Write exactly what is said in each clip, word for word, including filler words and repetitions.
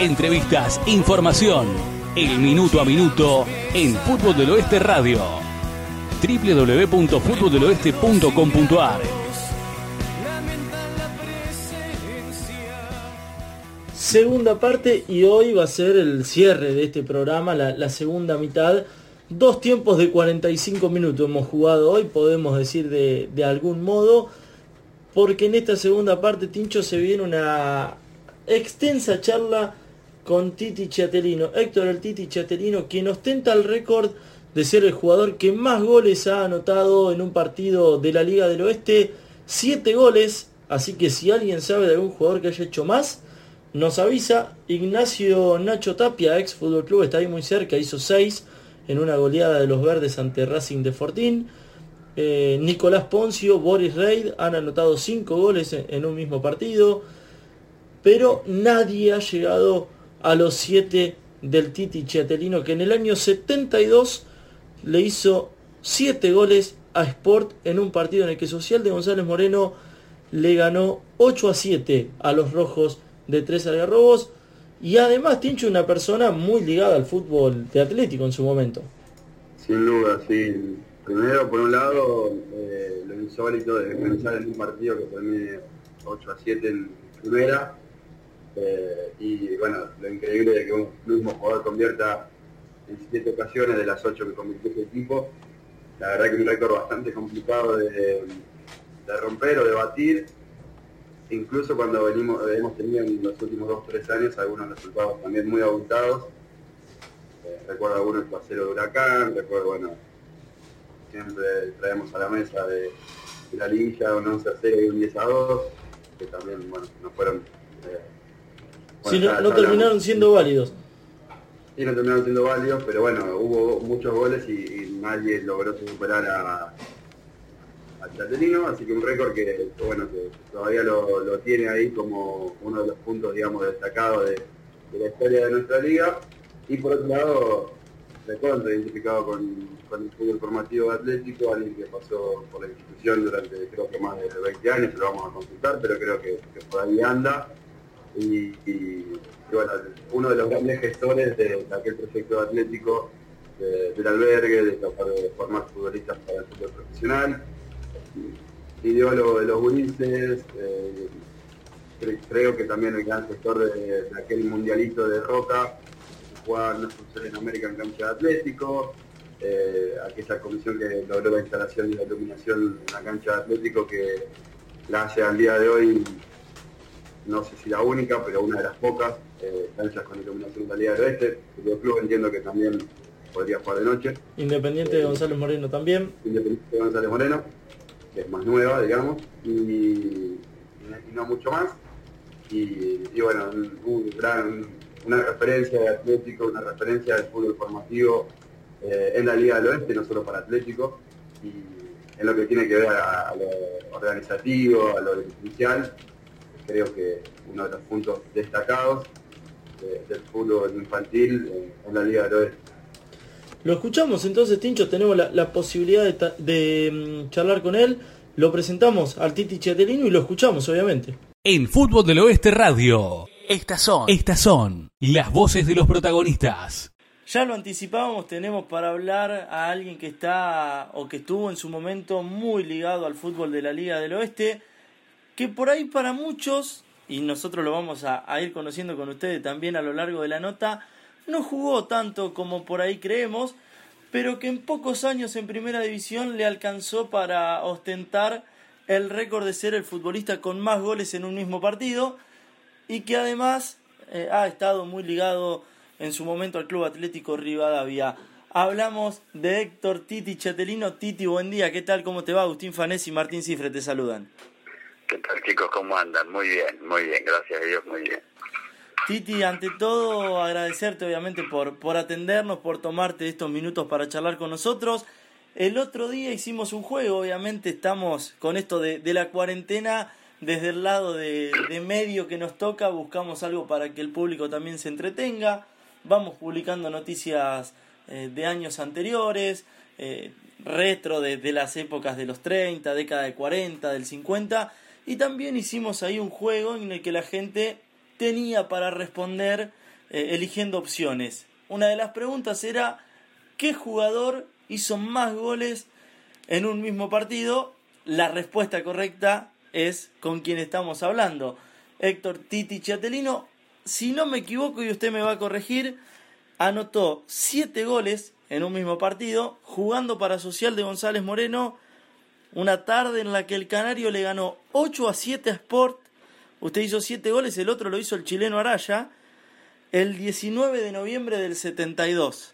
entrevistas, información. El minuto a minuto en Fútbol del Oeste Radio. doble u doble u doble u punto fútbol del oeste punto com punto a r. Segunda parte, y hoy va a ser el cierre de este programa, la, la segunda mitad. Dos tiempos de cuarenta y cinco minutos hemos jugado hoy, podemos decir de, de algún modo, porque en esta segunda parte, Tincho, se viene una extensa charla con Titi Chiatelino, Héctor el Titi Chiatelino, quien ostenta el récord de ser el jugador que más goles ha anotado en un partido de la Liga del Oeste, siete goles, así que si alguien sabe de algún jugador que haya hecho más, nos avisa. Ignacio Nacho Tapia, ex Fútbol Club, está ahí muy cerca, hizo seis en una goleada de los verdes ante Racing de Fortín. Eh, Nicolás Poncio, Boris Reid han anotado cinco goles en, en un mismo partido, pero nadie ha llegado a los siete del Titi Chiatelino, que en el año setenta y dos le hizo siete goles a Sport en un partido en el que Social de González Moreno le ganó ocho a siete a los rojos de Tres Algarrobos. Y además, Tincho, una persona muy ligada al fútbol de Atlético en su momento. Sin duda, sí. Primero, por un lado, eh, lo insólito de pensar en un partido que termine ocho a siete en primera. Eh, y bueno, lo increíble de que un mismo jugador convierta en siete ocasiones de las ocho que convirtió ese equipo. La verdad que es un récord bastante complicado de, de romper o de batir. Incluso cuando venimos, hemos tenido en los últimos dos o tres años algunos resultados también muy abultados. Eh, recuerdo algunos el cero de Huracán, recuerdo, bueno, siempre traemos a la mesa de, de la liguilla un once a cero y un diez a dos, que también, bueno, no fueron... Eh, bueno, sí, no, no terminaron siendo válidos. Sí, no terminaron siendo válidos, pero bueno, hubo muchos goles y, y nadie logró superar a... al Chiatelino, así que un récord que, que bueno, que todavía lo, lo tiene ahí como uno de los puntos, digamos, destacados de, de la historia de nuestra liga. Y por otro lado, recontra identificado con, con el fútbol formativo de Atlético, alguien que pasó por la institución durante creo que más de veinte años, lo vamos a consultar, pero creo que, que por ahí anda. Y, y, y bueno, uno de los grandes gestores de, de aquel proyecto de Atlético, de, del albergue, de tratar de formar futbolistas para el fútbol profesional. Ideólogo de los gurises, eh, creo que también el gran sector de, de aquel mundialito de Roca, que jugaba no sé, en América en cancha de Atlético, eh, aquella comisión que logró la instalación y la iluminación en la cancha de Atlético, que la hace al día de hoy, no sé si la única, pero una de las pocas eh, canchas con iluminación de la Liga del Oeste. El club entiendo que también podría jugar de noche. Independiente de González Moreno también. Independiente de González Moreno, que es más nueva, digamos, y, y no mucho más. Y, y bueno, un, un gran, una referencia de Atlético, una referencia del fútbol formativo eh, en la Liga del Oeste, no solo para Atlético, y en lo que tiene que ver a, a lo organizativo, a lo dirigencial, creo que uno de los puntos destacados de, del fútbol infantil en, en la Liga del Oeste. Lo escuchamos entonces, Tincho, tenemos la, la posibilidad de, ta- de um, charlar con él, lo presentamos al Titi Chiatelino y lo escuchamos, obviamente. En Fútbol del Oeste Radio, estas son, estas son las voces de los protagonistas. Ya lo anticipábamos, tenemos para hablar a alguien que está o que estuvo en su momento muy ligado al fútbol de la Liga del Oeste, que por ahí para muchos, y nosotros lo vamos a, a ir conociendo con ustedes también a lo largo de la nota, no jugó tanto como por ahí creemos, pero que en pocos años en Primera División le alcanzó para ostentar el récord de ser el futbolista con más goles en un mismo partido, y que además eh, ha estado muy ligado en su momento al Club Atlético Rivadavia. Hablamos de Héctor Titi Chiatelino. Titi, buen día, ¿qué tal? ¿Cómo te va? Agustín Fanés y Martín Cifre te saludan. ¿Qué tal, chicos? ¿Cómo andan? Muy bien, muy bien, gracias a Dios, muy bien. Titi, ante todo agradecerte obviamente por, por atendernos, por tomarte estos minutos para charlar con nosotros. El otro día hicimos un juego, obviamente estamos con esto de, de la cuarentena, desde el lado de, de medio que nos toca, buscamos algo para que el público también se entretenga, vamos publicando noticias eh, de años anteriores, eh, retro de, de las épocas de los treinta, década de cuarenta, del cincuenta, y también hicimos ahí un juego en el que la gente tenía para responder eh, eligiendo opciones. Una de las preguntas era, ¿qué jugador hizo más goles en un mismo partido? La respuesta correcta es con quien estamos hablando, Héctor Titi Chiattellino. Si no me equivoco, y usted me va a corregir, anotó siete goles en un mismo partido, jugando para Social de González Moreno, una tarde en la que el canario le ganó ocho a siete a Sport. Usted hizo siete goles, el otro lo hizo el chileno Araya, el diecinueve de noviembre del setenta y dos.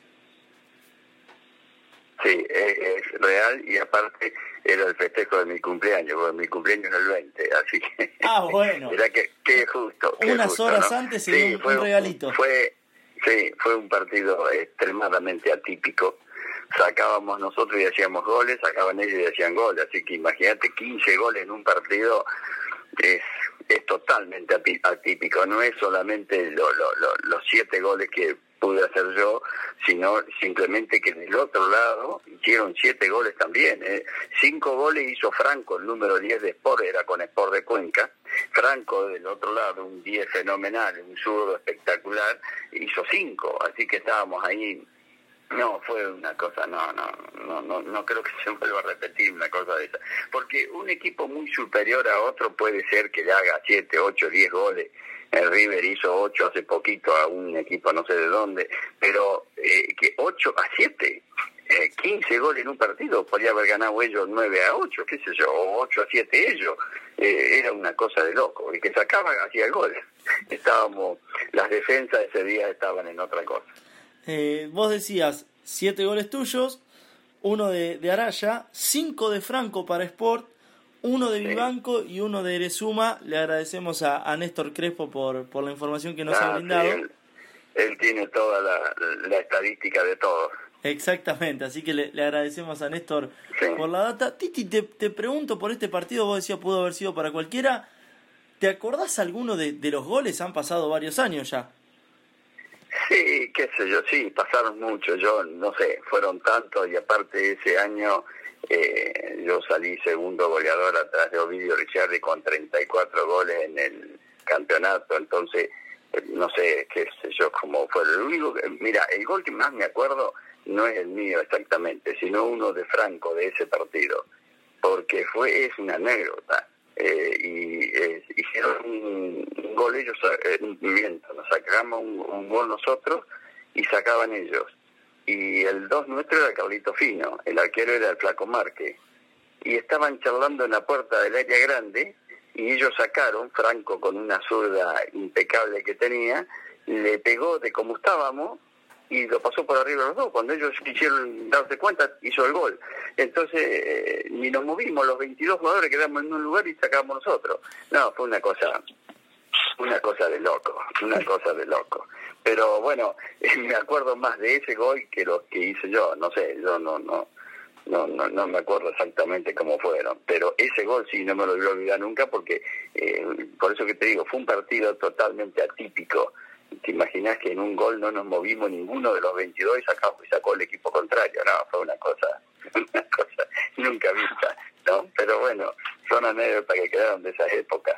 Sí, es, es real, y aparte era el festejo de mi cumpleaños, porque mi cumpleaños es el veinte, así que... Ah, bueno. Era que, que justo. Que Unas justo, horas ¿no? antes se sí, dio un, fue, un regalito. Fue, sí, fue un partido extremadamente atípico. Sacábamos nosotros y hacíamos goles, sacaban ellos y hacían goles, así que imagínate, quince goles en un partido es, es totalmente atípico. No es solamente lo, lo, lo, los siete goles que pude hacer yo, sino simplemente que del otro lado hicieron siete goles también. ¿eh? Cinco goles hizo Franco, el número diez de Sport, era con Sport de Cuenca. Franco del otro lado, un diez fenomenal, un zurdo espectacular, hizo cinco, así que estábamos ahí. No, fue una cosa, no, no, no, no, no creo que se vuelva a repetir una cosa de esa. Porque un equipo muy superior a otro puede ser que le haga siete, ocho, diez goles. El River hizo ocho hace poquito a un equipo no sé de dónde, pero eh, que ocho a siete, eh, quince goles en un partido, podría haber ganado ellos nueve a ocho, qué sé yo, o ocho a siete ellos, eh, era una cosa de loco, y que sacaban hacía el gol. Estábamos, las defensas ese día estaban en otra cosa. Eh, vos decías, siete goles tuyos, uno de, de Araya, cinco de Franco para Sport, uno de Vivanco y uno de Erezuma. Le agradecemos a, a Néstor Crespo por, por la información que nos ah, ha brindado. Sí, él, él tiene toda la, la estadística de todo. Exactamente, así que le, le agradecemos a Néstor sí. por la data. Titi, te, te pregunto por este partido, vos decías pudo haber sido para cualquiera. ¿Te acordás alguno de, de los goles? Han pasado varios años ya. Sí, qué sé yo, sí, pasaron muchos, yo no sé, fueron tantos, y aparte ese año eh, yo salí segundo goleador atrás de Ovidio Ricciardi con treinta y cuatro goles en el campeonato, entonces eh, no sé, qué sé yo, cómo fue. Lo único que, mira, el gol que más me acuerdo no es el mío exactamente, sino uno de Franco de ese partido, porque fue, es una anécdota. Eh, y eh, hicieron un, un gol ellos, eh, un miento, nos sacamos un, un gol nosotros y sacaban ellos, y el dos nuestro era Carlito Fino, el arquero era el Flaco Márquez, y estaban charlando en la puerta del área grande, y ellos sacaron, Franco con una zurda impecable que tenía, le pegó de como estábamos y lo pasó por arriba de los dos. Cuando ellos quisieron darse cuenta, hizo el gol. Entonces, eh, ni nos movimos, los veintidós jugadores quedamos en un lugar y sacamos nosotros. No, fue una cosa, una cosa de loco, una cosa de loco. Pero bueno, eh, me acuerdo más de ese gol que los que hice yo. No sé, yo no, no, no, no, no me acuerdo exactamente cómo fueron. Pero ese gol sí no me lo voy a olvidar nunca, porque, eh, por eso que te digo, fue un partido totalmente atípico. ¿Te imaginas que en un gol no nos movimos ninguno de los veintidós y sacamos y sacó el equipo contrario? No, fue una cosa, una cosa nunca vista, ¿no? Pero bueno, son anécdotas que quedaron de esas épocas.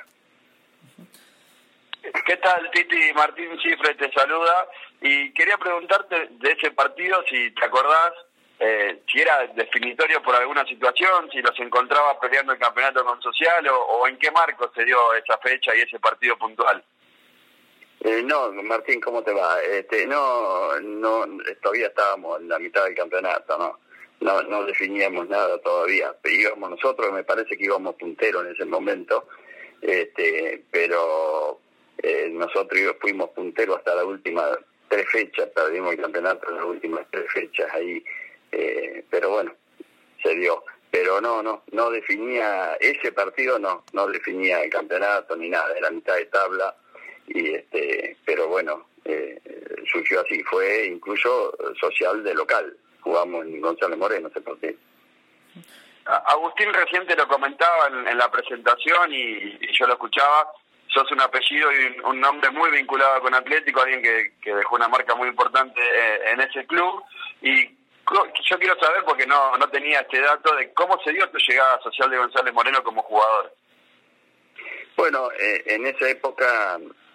¿Qué tal, Titi? Martín Chifre te saluda, y quería preguntarte de ese partido, si te acordás, eh, si era definitorio por alguna situación, si los encontrabas peleando el campeonato con Social, o, o en qué marco se dio esa fecha y ese partido puntual. Eh, no, Martín, ¿cómo te va? Este, no, no, todavía estábamos en la mitad del campeonato, ¿no? No, no definíamos nada todavía. Íbamos nosotros, me parece que íbamos punteros en ese momento, este, pero eh, nosotros fuimos punteros hasta las últimas tres fechas, perdimos el campeonato en las últimas tres fechas ahí, eh, pero bueno, se dio. Pero no, no, no definía, ese partido no, no definía el campeonato ni nada, era mitad de tabla. Y este, pero bueno, eh, surgió así, fue incluso Social de local, jugamos en González Moreno ese partido. Agustín recién te lo comentaba en, en la presentación y, y yo lo escuchaba, sos un apellido y un, un nombre muy vinculado con Atlético, alguien que, que dejó una marca muy importante eh, en ese club, y yo quiero saber, porque no, no tenía este dato, de cómo se dio tu llegada a Social de González Moreno como jugador. Bueno, eh, en esa época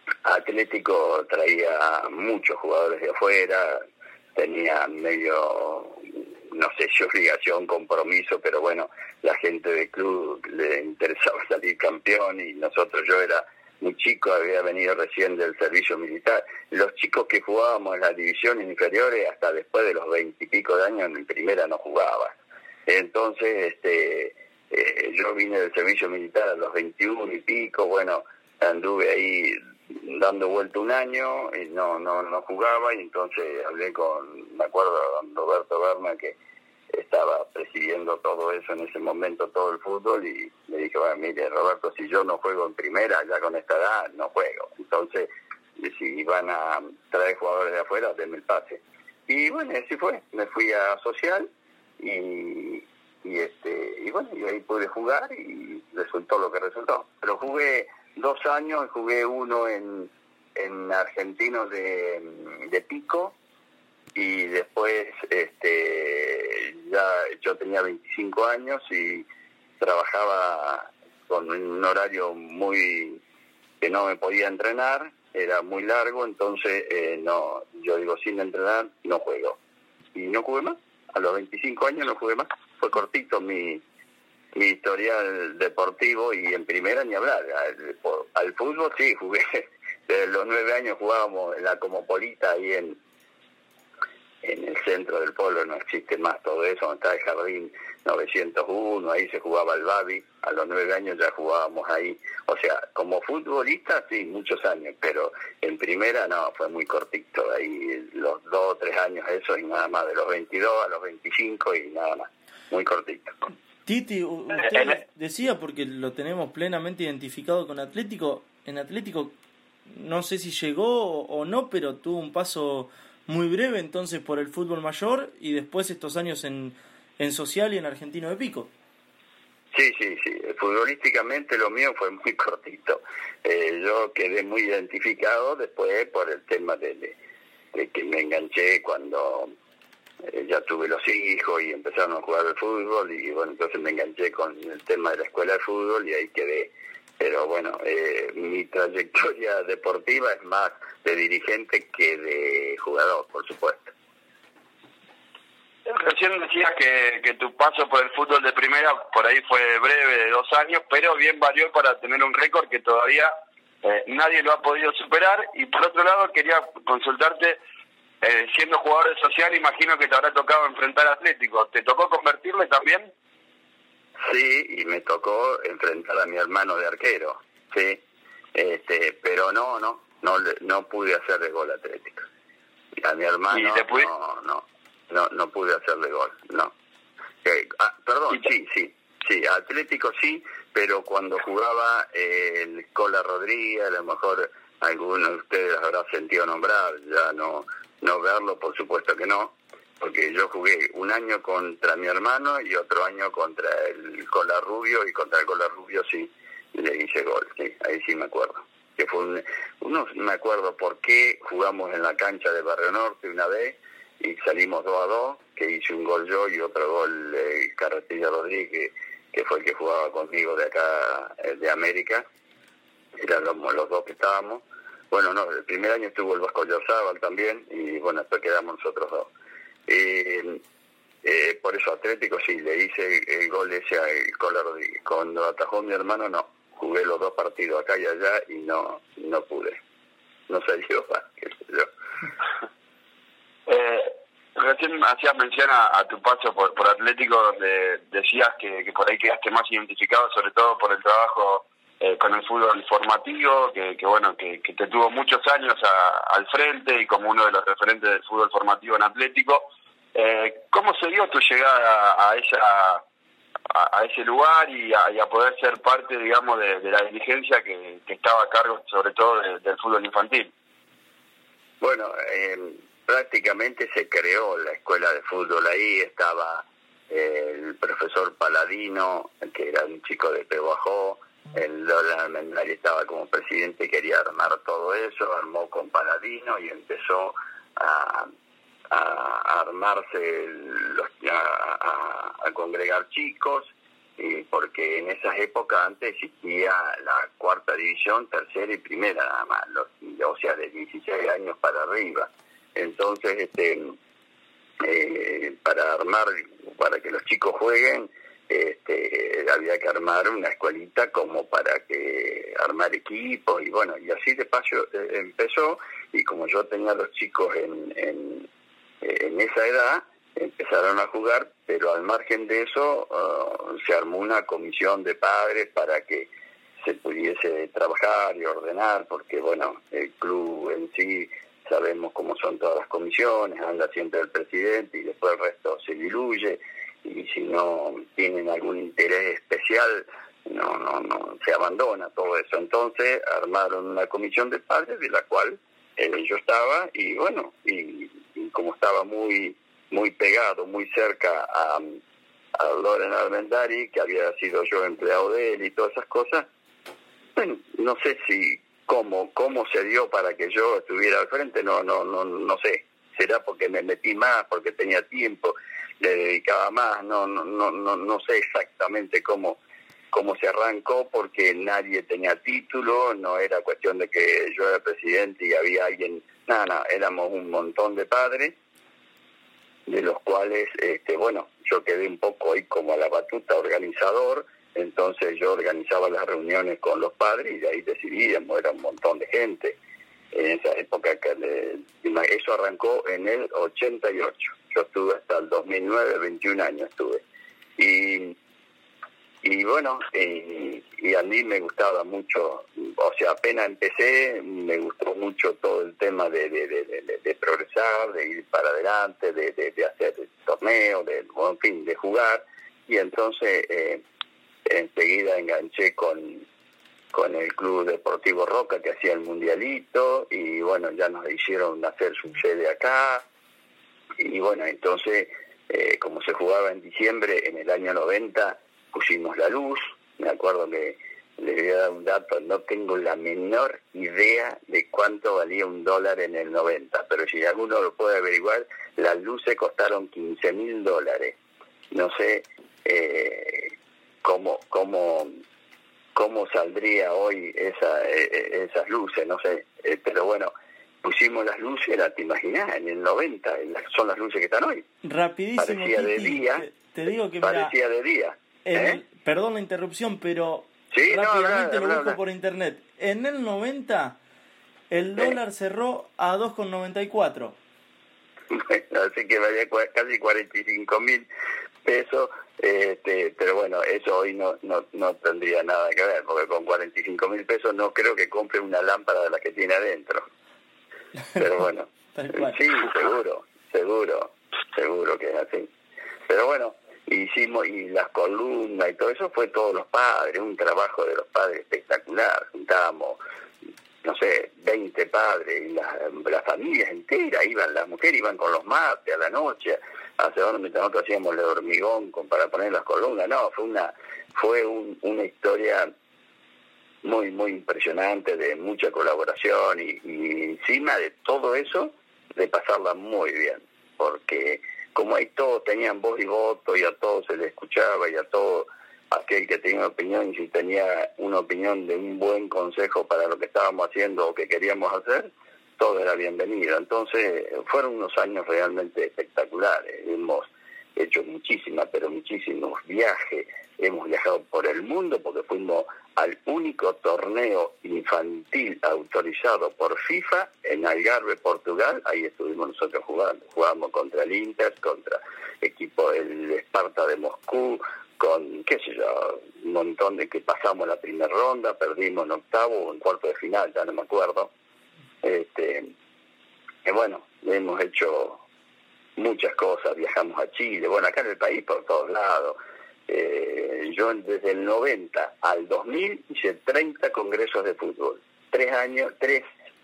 Atlético traía muchos jugadores de afuera, tenía medio, no sé si obligación, compromiso, pero bueno, la gente del club le interesaba salir campeón y nosotros, yo era muy chico, había venido recién del servicio militar. Los chicos que jugábamos en las divisiones inferiores hasta después de los veintipico de años en primera no jugaban. Entonces, este, eh, yo vine del servicio militar a los veintiuno y pico, bueno, anduve ahí dando vuelta un año y no no no jugaba, y entonces hablé con, me acuerdo, don Roberto Berna, que estaba presidiendo todo eso en ese momento, todo el fútbol, y le dije, bueno, mire, Roberto, si yo no juego en primera, ya con esta edad, no juego. Entonces, si van a traer jugadores de afuera, denme el pase. Y bueno, así fue, me fui a Social, y, y este y bueno, y ahí pude jugar, y resultó lo que resultó. Pero jugué dos años, jugué uno en, en Argentinos de, de Pico, y después este ya yo tenía veinticinco años y trabajaba con un horario muy que no me podía entrenar, era muy largo, entonces eh, no, yo digo, sin entrenar no juego, y no jugué más. A los veinticinco años no jugué más, fue cortito mi mi historial deportivo, y en primera ni hablar. Al, al fútbol sí jugué, desde los nueve años jugábamos en la Comopolita, ahí en en el centro del pueblo, no existe más todo eso, donde está el Jardín novecientos uno, ahí se jugaba el Babi, a los nueve años ya jugábamos ahí. O sea, como futbolista sí, muchos años, pero en primera no, fue muy cortito, ahí los dos o tres años eso, y nada más, de los veintidós a los veinticinco y nada más, muy cortito. Titi, usted decía, porque lo tenemos plenamente identificado con Atlético, en Atlético no sé si llegó o no, pero tuvo un paso muy breve entonces por el fútbol mayor, y después estos años en, en Social y en Argentino de Pico. Sí, sí, sí, futbolísticamente lo mío fue muy cortito. Eh, yo quedé muy identificado después por el tema de, de, de que me enganché cuando eh, ya tuve los hijos y empezaron a jugar al fútbol, y bueno, entonces me enganché con el tema de la escuela de fútbol y ahí quedé. Pero bueno, eh, mi trayectoria deportiva es más de dirigente que de jugador, por supuesto. Recién decías que, que tu paso por el fútbol de primera por ahí fue breve, de dos años, pero bien valió para tener un récord que todavía eh, nadie lo ha podido superar. Y por otro lado quería consultarte, eh, siendo jugador de Social, imagino que te habrá tocado enfrentar a Atlético. ¿Te tocó convertirle también? Sí, y me tocó enfrentar a mi hermano de arquero, sí, este, pero no, no, no, no pude hacerle gol a Atlético. A mi hermano no, no, no, no pude hacerle gol, no. Eh, ah, perdón, sí, sí, sí, a Atlético sí, pero cuando jugaba eh, el Cola Rodríguez, a lo mejor alguno de ustedes habrá sentido nombrar, ya no, no verlo, por supuesto que no. Porque yo jugué un año contra mi hermano y otro año contra el Cola Rubio, y contra el Cola Rubio sí le hice gol, sí, ahí sí me acuerdo. Que fue un, uno me acuerdo por qué jugamos en la cancha de Barrio Norte una vez y salimos dos a dos, que hice un gol yo y otro gol eh, Carretilla Rodríguez, que, que fue el que jugaba conmigo de acá, eh, de América, eran los, los dos que estábamos. Bueno, no, el primer año estuvo el Vasco Llorzábal también, y bueno, después quedamos nosotros dos. Eh, eh, por eso Atlético sí, le hice el, el gol ese al Cola Rodríguez. Cuando atajó mi hermano no, jugué los dos partidos acá y allá y no no pude, no salió más, qué sé yo. Eh, recién hacías mención a, a tu paso por, por Atlético, donde decías que, que por ahí quedaste más identificado, sobre todo por el trabajo eh, con el fútbol formativo, que, que bueno, que, que te tuvo muchos años a, al frente y como uno de los referentes del fútbol formativo en Atlético. Eh, ¿Cómo se dio tu llegada a, a esa a, a ese lugar y a, y a poder ser parte, digamos, de, de la dirigencia que, que estaba a cargo, sobre todo, de, del fútbol infantil? Bueno, eh, prácticamente se creó la escuela de fútbol ahí, estaba eh, el profesor Paladino, que era un chico de Peguajó, el Lola Almendares estaba como presidente y quería armar todo eso, armó con Paladino y empezó a, a armarse, los, a, a, a congregar chicos, y porque en esas épocas antes existía la cuarta división, tercera y primera nada más, los, o sea, de dieciséis años para arriba. Entonces, este, eh, para armar, para que los chicos jueguen, este, había que armar una escuelita como para que armar equipos, y bueno, y así de paso eh, empezó, y como yo tenía a los chicos en, en, en esa edad, empezaron a jugar, pero al margen de eso uh, se armó una comisión de padres para que se pudiese trabajar y ordenar, porque bueno, el club en sí sabemos cómo son todas las comisiones, anda siempre el presidente y después el resto se diluye, y si no tienen algún interés especial, no, no, no, se abandona todo eso. Entonces armaron una comisión de padres de la cual eh, yo estaba, y bueno, y, y como estaba muy muy pegado, muy cerca a, a Loren Armendari, que había sido yo empleado de él y todas esas cosas, bueno, no sé si cómo cómo se dio para que yo estuviera al frente, no no no no sé, será porque me metí más, porque tenía tiempo, le dedicaba más, no no no no no sé exactamente cómo cómo se arrancó, porque nadie tenía título, no era cuestión de que yo era presidente y había alguien, nada, nada, éramos un montón de padres, de los cuales, este, bueno, yo quedé un poco ahí como a la batuta organizador. Entonces yo organizaba las reuniones con los padres y de ahí decidíamos, era un montón de gente. En esa época, que le, eso arrancó en el ochenta y ocho, yo estuve hasta el dos mil nueve, veintiún años estuve. Y, y bueno, y, y a mí me gustaba mucho, o sea, apenas empecé, me gustó mucho todo el tema de, de, de, de, de progresar, de ir para adelante, de, de, de hacer torneos, de, bueno, en fin, de jugar, y entonces eh, enseguida enganché con, con el Club Deportivo Roca, que hacía el mundialito, y bueno, ya nos hicieron hacer su sede acá, y bueno, entonces, eh, como se jugaba en diciembre, en el año noventa, pusimos la luz. Me acuerdo que le voy a dar un dato, no tengo la menor idea de cuánto valía un dólar en el noventa, pero si alguno lo puede averiguar, las luces costaron quince mil dólares. No sé eh, cómo cómo cómo saldría hoy esa eh, esas luces, no sé, eh, pero bueno, pusimos las luces, la te imaginás, en el noventa, son las luces que están hoy. Rapidísimo, parecía Titi, de día, te, te digo que parecía mirá, de día. el, ¿Eh? Perdón la interrupción, pero sí, rápidamente no, lo no, busco no. por internet. En el noventa, el Sí. dólar cerró a dos con noventa y cuatro. Así que valía casi cuarenta y cinco mil pesos, este, pero bueno, eso hoy no, no no tendría nada que ver, porque con cuarenta y cinco mil pesos no creo que compre una lámpara de la que tiene adentro. Pero bueno, Tal cual. sí, seguro, seguro, seguro que es así. Pero bueno, hicimos, y las columnas y todo eso fue todos los padres, un trabajo de los padres espectacular. Juntábamos, no sé, veinte padres, y las la familias enteras iban, las mujeres iban con los mates a la noche, hacia donde mientras nosotros hacíamos el hormigón con, para poner las columnas. No, fue una fue un, una historia muy, muy impresionante, de mucha colaboración, y, y encima de todo eso, de pasarla muy bien, porque como ahí todos tenían voz y voto, y a todos se les escuchaba, y a todo aquel que tenía una opinión, y si tenía una opinión de un buen consejo para lo que estábamos haciendo o que queríamos hacer, todo era bienvenido. Entonces fueron unos años realmente espectaculares. Hemos hecho muchísimas, pero muchísimos viajes, hemos viajado por el mundo, porque fuimos al único torneo infantil autorizado por FIFA en Algarve, Portugal. Ahí estuvimos nosotros jugando, jugamos contra el Inter, contra equipo el Esparta de Moscú, con, qué sé yo, un montón de que pasamos la primera ronda, perdimos en octavo o en cuarto de final, ya no me acuerdo. Este, y bueno, hemos hecho muchas cosas, viajamos a Chile, bueno, acá en el país por todos lados. Eh, yo desde el noventa al dos mil hice treinta congresos de fútbol, tres años, tres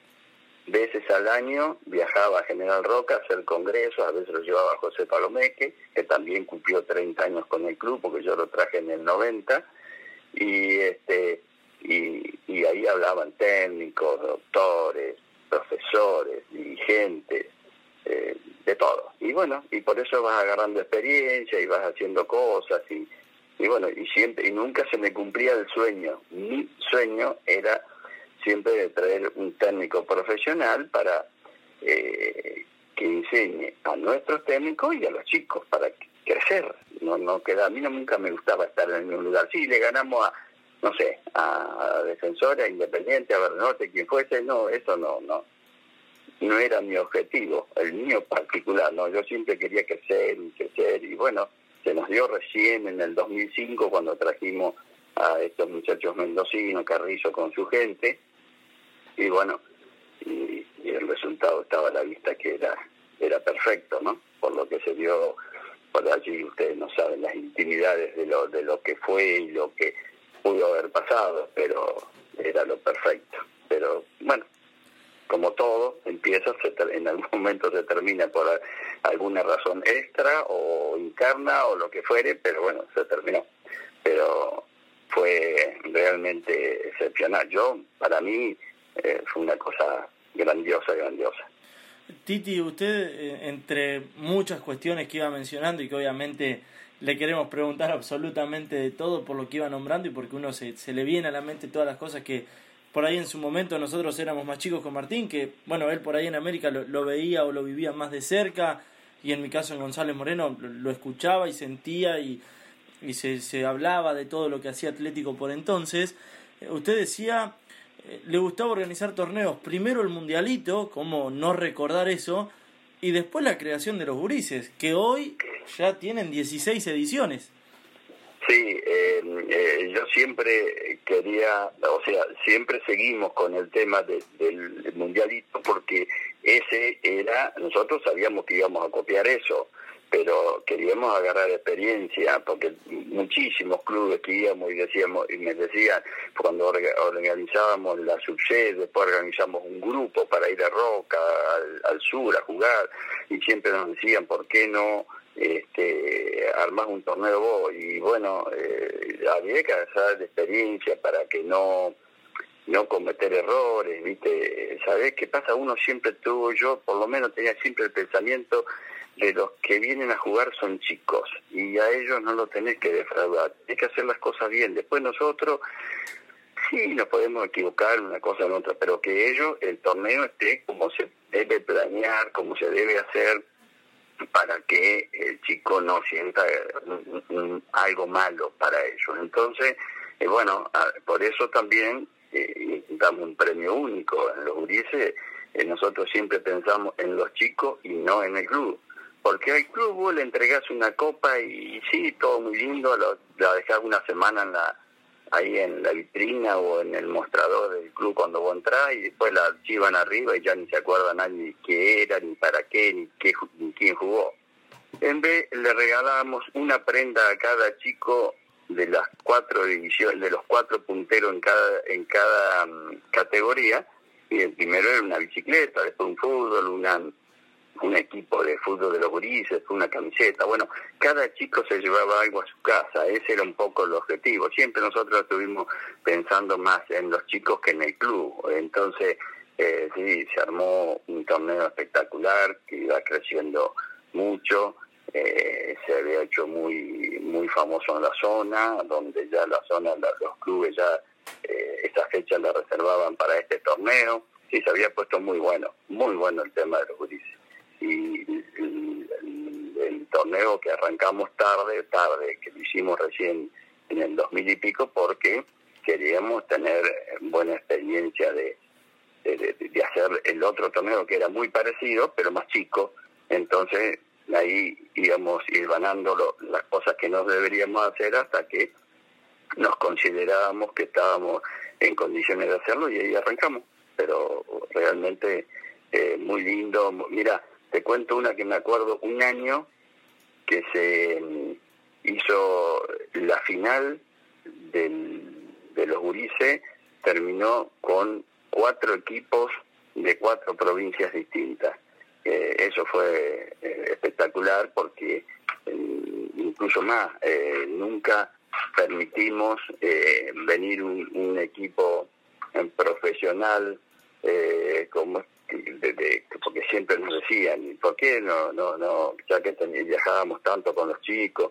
veces al año viajaba a General Roca a hacer congresos, a veces lo llevaba a José Palomeque, que también cumplió treinta años con el club, porque yo lo traje en el noventa, y este y, y ahí hablaban técnicos, doctores, profesores, dirigentes, eh, de todo. Y bueno, y por eso vas agarrando experiencia y vas haciendo cosas, y, y y bueno, y siempre y nunca se me cumplía el sueño. Mi sueño era siempre de traer un técnico profesional para eh, que enseñe a nuestros técnicos y a los chicos para crecer. No, no queda, a mí no, nunca me gustaba estar en ningún lugar. Sí, le ganamos a, no sé, a Defensora, a Independiente, a Bernorte, quien fuese, no, eso no, no. No era mi objetivo, el mío particular, no, yo siempre quería crecer y crecer, y bueno, se nos dio recién en el dos mil cinco cuando trajimos a estos muchachos mendocinos, Carrizo con su gente, y bueno, y, y el resultado estaba a la vista que era, era perfecto, ¿no? Por lo que se dio por allí, ustedes no saben las intimidades de lo, de lo que fue y lo que pudo haber pasado, pero era lo perfecto, pero bueno, como todo, empieza, se ter- en algún momento se termina por a- alguna razón extra o interna o lo que fuere, pero bueno, se terminó. Pero fue realmente excepcional. Yo, para mí, eh, fue una cosa grandiosa, grandiosa. Titi, usted, eh, entre muchas cuestiones que iba mencionando y que obviamente le queremos preguntar absolutamente de todo por lo que iba nombrando y porque uno se, se le viene a la mente todas las cosas que por ahí en su momento nosotros éramos más chicos con Martín, que bueno, él por ahí en América lo, lo veía o lo vivía más de cerca, y en mi caso en González Moreno lo, lo escuchaba y sentía y, y se, se hablaba de todo lo que hacía Atlético por entonces. Eh, usted decía, eh, le gustaba organizar torneos, primero el Mundialito, como no recordar eso, y después la creación de los gurises, que hoy ya tienen dieciséis ediciones. Sí, eh, eh, yo siempre quería, o sea, siempre seguimos con el tema de, del mundialito porque ese era, nosotros sabíamos que íbamos a copiar eso, pero queríamos agarrar experiencia porque muchísimos clubes que íbamos y decíamos y me decían cuando orga, organizábamos la subsede, después organizamos un grupo para ir a Roca, al, al sur a jugar y siempre nos decían ¿por qué no este armás un torneo vos? Y bueno, eh, había que agarrar de experiencia para que no no cometer errores, ¿viste? ¿Sabés qué pasa? Uno siempre tuvo, yo por lo menos tenía siempre el pensamiento de los que vienen a jugar son chicos y a ellos no lo tenés que defraudar, hay que hacer las cosas bien. Después nosotros sí nos podemos equivocar en una cosa o en otra, pero que ellos, el torneo esté como se debe planear, como se debe hacer, para que el chico no sienta un, un, algo malo para ellos. Entonces, eh, bueno, a, por eso también eh, damos un premio único en los gurises. Eh, nosotros siempre pensamos en los chicos y no en el club, porque al club vos le entregás una copa y, y sí, todo muy lindo, lo, la dejás una semana en la ahí en la vitrina o en el mostrador del club cuando vos entrás y después la archivan arriba y ya ni se acuerdan nadie ni qué era, ni para qué, ni, qué, ni quién jugó. En vez le regalamos una prenda a cada chico de las cuatro divisiones, de los cuatro punteros en cada en cada um, categoría, y el primero era una bicicleta, después un fútbol, una un equipo de fútbol de los gurises, una camiseta. Bueno, cada chico se llevaba algo a su casa, ese era un poco el objetivo. Siempre nosotros estuvimos pensando más en los chicos que en el club. Entonces, eh, sí, se armó un torneo espectacular que iba creciendo mucho, eh, se había hecho muy muy famoso en la zona, donde ya la zona, la, los clubes ya eh, estas fechas las reservaban para este torneo. Sí, se había puesto muy bueno, muy bueno el tema de los gurises. Y el, el, el torneo que arrancamos tarde, tarde, que lo hicimos recién en el dos mil y pico, porque queríamos tener buena experiencia de, de, de, de hacer el otro torneo que era muy parecido, pero más chico. Entonces ahí íbamos hilvanando lo, las cosas que no deberíamos hacer hasta que nos considerábamos que estábamos en condiciones de hacerlo y ahí arrancamos. Pero realmente eh, muy lindo. Mira, te cuento una que me acuerdo, un año que se hizo la final del, de los gurises, terminó con cuatro equipos de cuatro provincias distintas. Eh, eso fue eh, espectacular porque eh, incluso más, eh, nunca permitimos eh, venir un, un equipo eh, profesional eh, como De, de, porque siempre nos decían, ¿por qué no, no, no, ya que ten, viajábamos tanto con los chicos?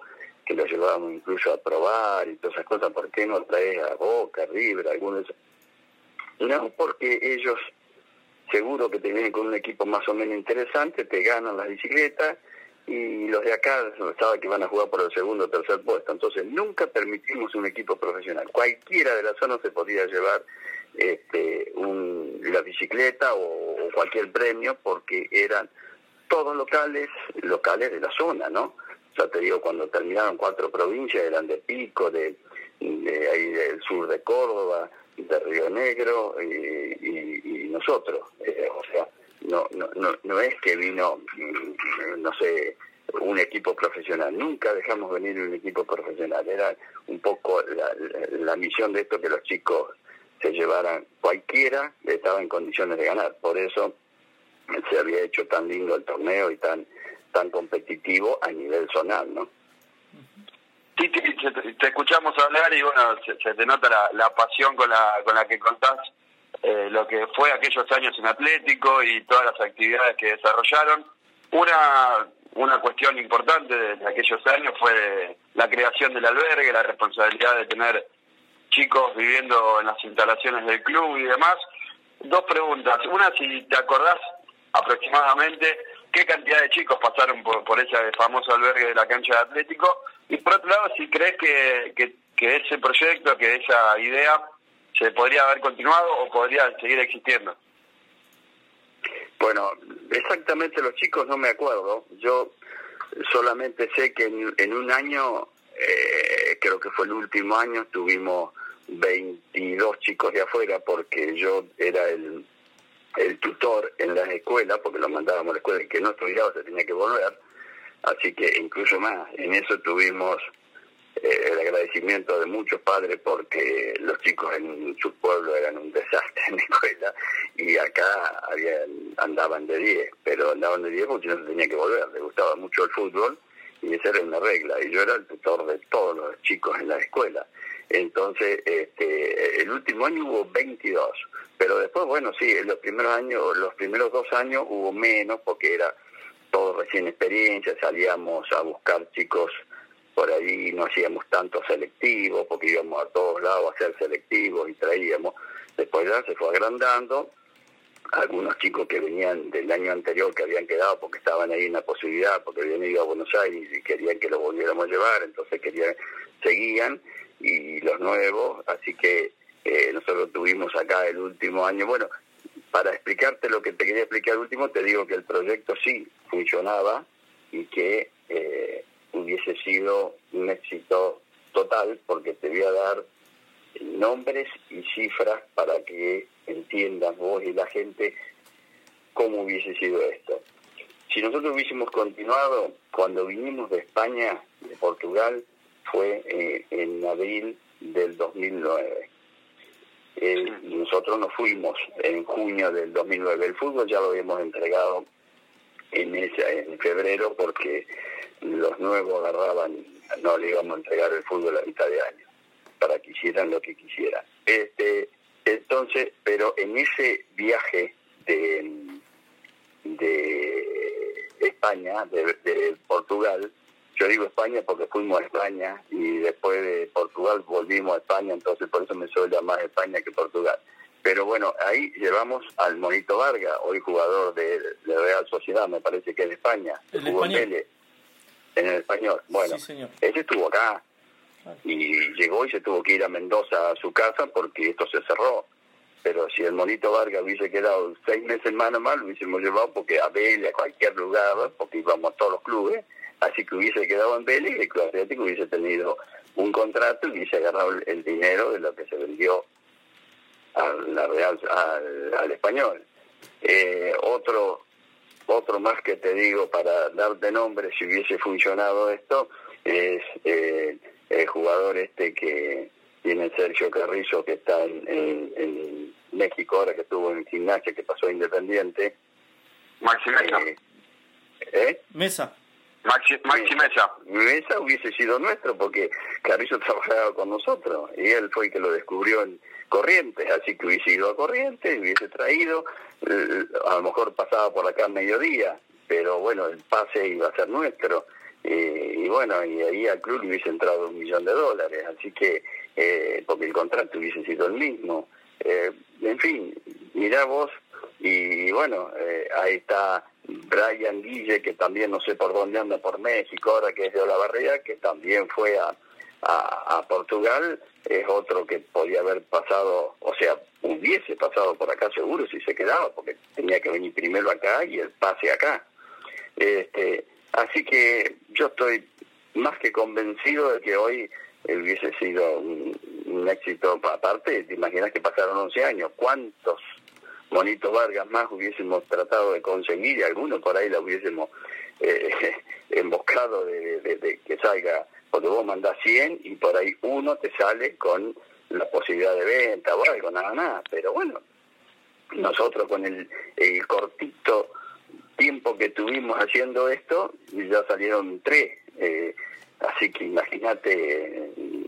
que lo llevábamos incluso a probar y todas esas cosas, ¿por qué no traes a Boca, River, algunos? No, porque ellos seguro que te vienen con un equipo más o menos interesante, te ganan las bicicletas, y los de acá saben que van a jugar por el segundo o tercer puesto. Entonces nunca permitimos un equipo profesional. Cualquiera de la zona se podía llevar este, un, la bicicleta o, o cualquier premio, porque eran todos locales, locales de la zona, ¿no? O sea, te digo, cuando terminaron cuatro provincias, eran de Pico, de, de ahí del sur de Córdoba, de Río Negro y, y, y nosotros. Eh, o sea, no, no, no, no es que vino, no sé, un equipo profesional. Nunca dejamos venir un equipo profesional. Era un poco la, la, la misión de esto, que los chicos se llevaran, cualquiera estaba en condiciones de ganar. Por eso se había hecho tan lindo el torneo y tan tan competitivo a nivel zonal, ¿no? Sí, te, te, te escuchamos hablar y bueno, se, se te nota la, la pasión con la con la que contás eh, lo que fue aquellos años en Atlético y todas las actividades que desarrollaron. Una una cuestión importante de, de aquellos años fue la creación del albergue, la responsabilidad de tener chicos viviendo en las instalaciones del club y demás. Dos preguntas. Una, si te acordás aproximadamente qué cantidad de chicos pasaron por, por ese famoso albergue de la cancha de Atlético, y por otro lado, si crees que, que, que ese proyecto, que esa idea se podría haber continuado o podría seguir existiendo. Bueno, exactamente los chicos no me acuerdo. Yo solamente sé que en, en un año, eh, creo que fue el último año, tuvimos veintidós chicos de afuera, porque yo era el el tutor en las escuelas, porque lo mandábamos a la escuela, y que no estudiaba se tenía que volver, así que incluso más. En eso tuvimos eh, el agradecimiento de muchos padres, porque los chicos en su pueblo eran un desastre en la escuela, y acá habían, andaban de diez, pero andaban de diez porque no se tenía que volver. Les gustaba mucho el fútbol, y esa era una regla, y yo era el tutor de todos los chicos en la escuela. Entonces, este, el último año hubo veintidós, pero después, bueno, sí, en los primeros años, los primeros dos años hubo menos, porque era todo recién experiencia, salíamos a buscar chicos por ahí, no hacíamos tanto selectivos, porque íbamos a todos lados a hacer selectivos y traíamos. Después ya se fue agrandando, algunos chicos que venían del año anterior, que habían quedado porque estaban ahí en la posibilidad, porque habían ido a Buenos Aires y querían que lo volviéramos a llevar, entonces querían, seguían, y los nuevos, así que eh, nosotros tuvimos acá el último año. Bueno, para explicarte lo que te quería explicar último, te digo que el proyecto sí funcionaba y que eh, hubiese sido un éxito total, porque te voy a dar nombres y cifras para que entiendas vos y la gente cómo hubiese sido esto. Si nosotros hubiésemos continuado, cuando vinimos de España, de Portugal, fue eh, en abril del dos mil nueve. Eh, nosotros nos fuimos en junio del dos mil nueve. El fútbol ya lo habíamos entregado en, ese, en febrero, porque los nuevos agarraban, no le íbamos a entregar el fútbol a mitad de año, para que hicieran lo que quisieran. Este, entonces, pero en ese viaje de, de España, de, de Portugal, yo digo España porque fuimos a España y después de Portugal volvimos a España, entonces por eso me suele llamar España que Portugal. Pero bueno, ahí llevamos al Monito Vargas, hoy jugador de, de Real Sociedad, me parece que es de España. ¿El español? En el Español. Bueno, sí, señor. Ese estuvo acá y llegó y se tuvo que ir a Mendoza a su casa porque esto se cerró. Pero si el Monito Vargas hubiese quedado seis meses mano a mano, lo hubiésemos llevado porque a Vélez, a cualquier lugar, porque íbamos a todos los clubes. Así que hubiese quedado en Vélez y el Club Atlético hubiese tenido un contrato y hubiese agarrado el, el dinero de lo que se vendió a la Real, al, al Español. Eh, otro otro más que te digo para darte nombre, si hubiese funcionado esto, es eh, el jugador este que tiene Sergio Carrizo, que está en, en, en México ahora, que estuvo en Gimnasia, que pasó a Independiente. Maxi Mesa. Eh, ¿eh? Mesa. Maxi, Maxi Mesa. Mesa hubiese sido nuestro, porque Carrizo trabajaba con nosotros y él fue el que lo descubrió en Corrientes, así que hubiese ido a Corrientes, hubiese traído, eh, a lo mejor pasaba por acá a mediodía, pero bueno, el pase iba a ser nuestro. eh, y bueno, y ahí al club le hubiese entrado un millón de dólares, así que, eh, porque el contrato hubiese sido el mismo. Eh, en fin, mirá vos, y bueno, eh, ahí está Brian Guille, que también no sé por dónde anda por México, ahora que es de Olavarría, que también fue a, a, a Portugal, es otro que podía haber pasado, o sea, hubiese pasado por acá seguro si se quedaba, porque tenía que venir primero acá y el pase acá. Este, así que yo estoy más que convencido de que hoy hubiese sido un, un éxito. Aparte, te imaginas que pasaron once años, ¿cuántos Monito Vargas más hubiésemos tratado de conseguir? Y algunos por ahí la hubiésemos eh, emboscado de, de, de que salga, porque vos mandás cien y por ahí uno te sale con la posibilidad de venta o algo, nada, nada. Pero bueno, nosotros con el, el cortito tiempo que tuvimos haciendo esto, ya salieron tres. Eh, así que imagínate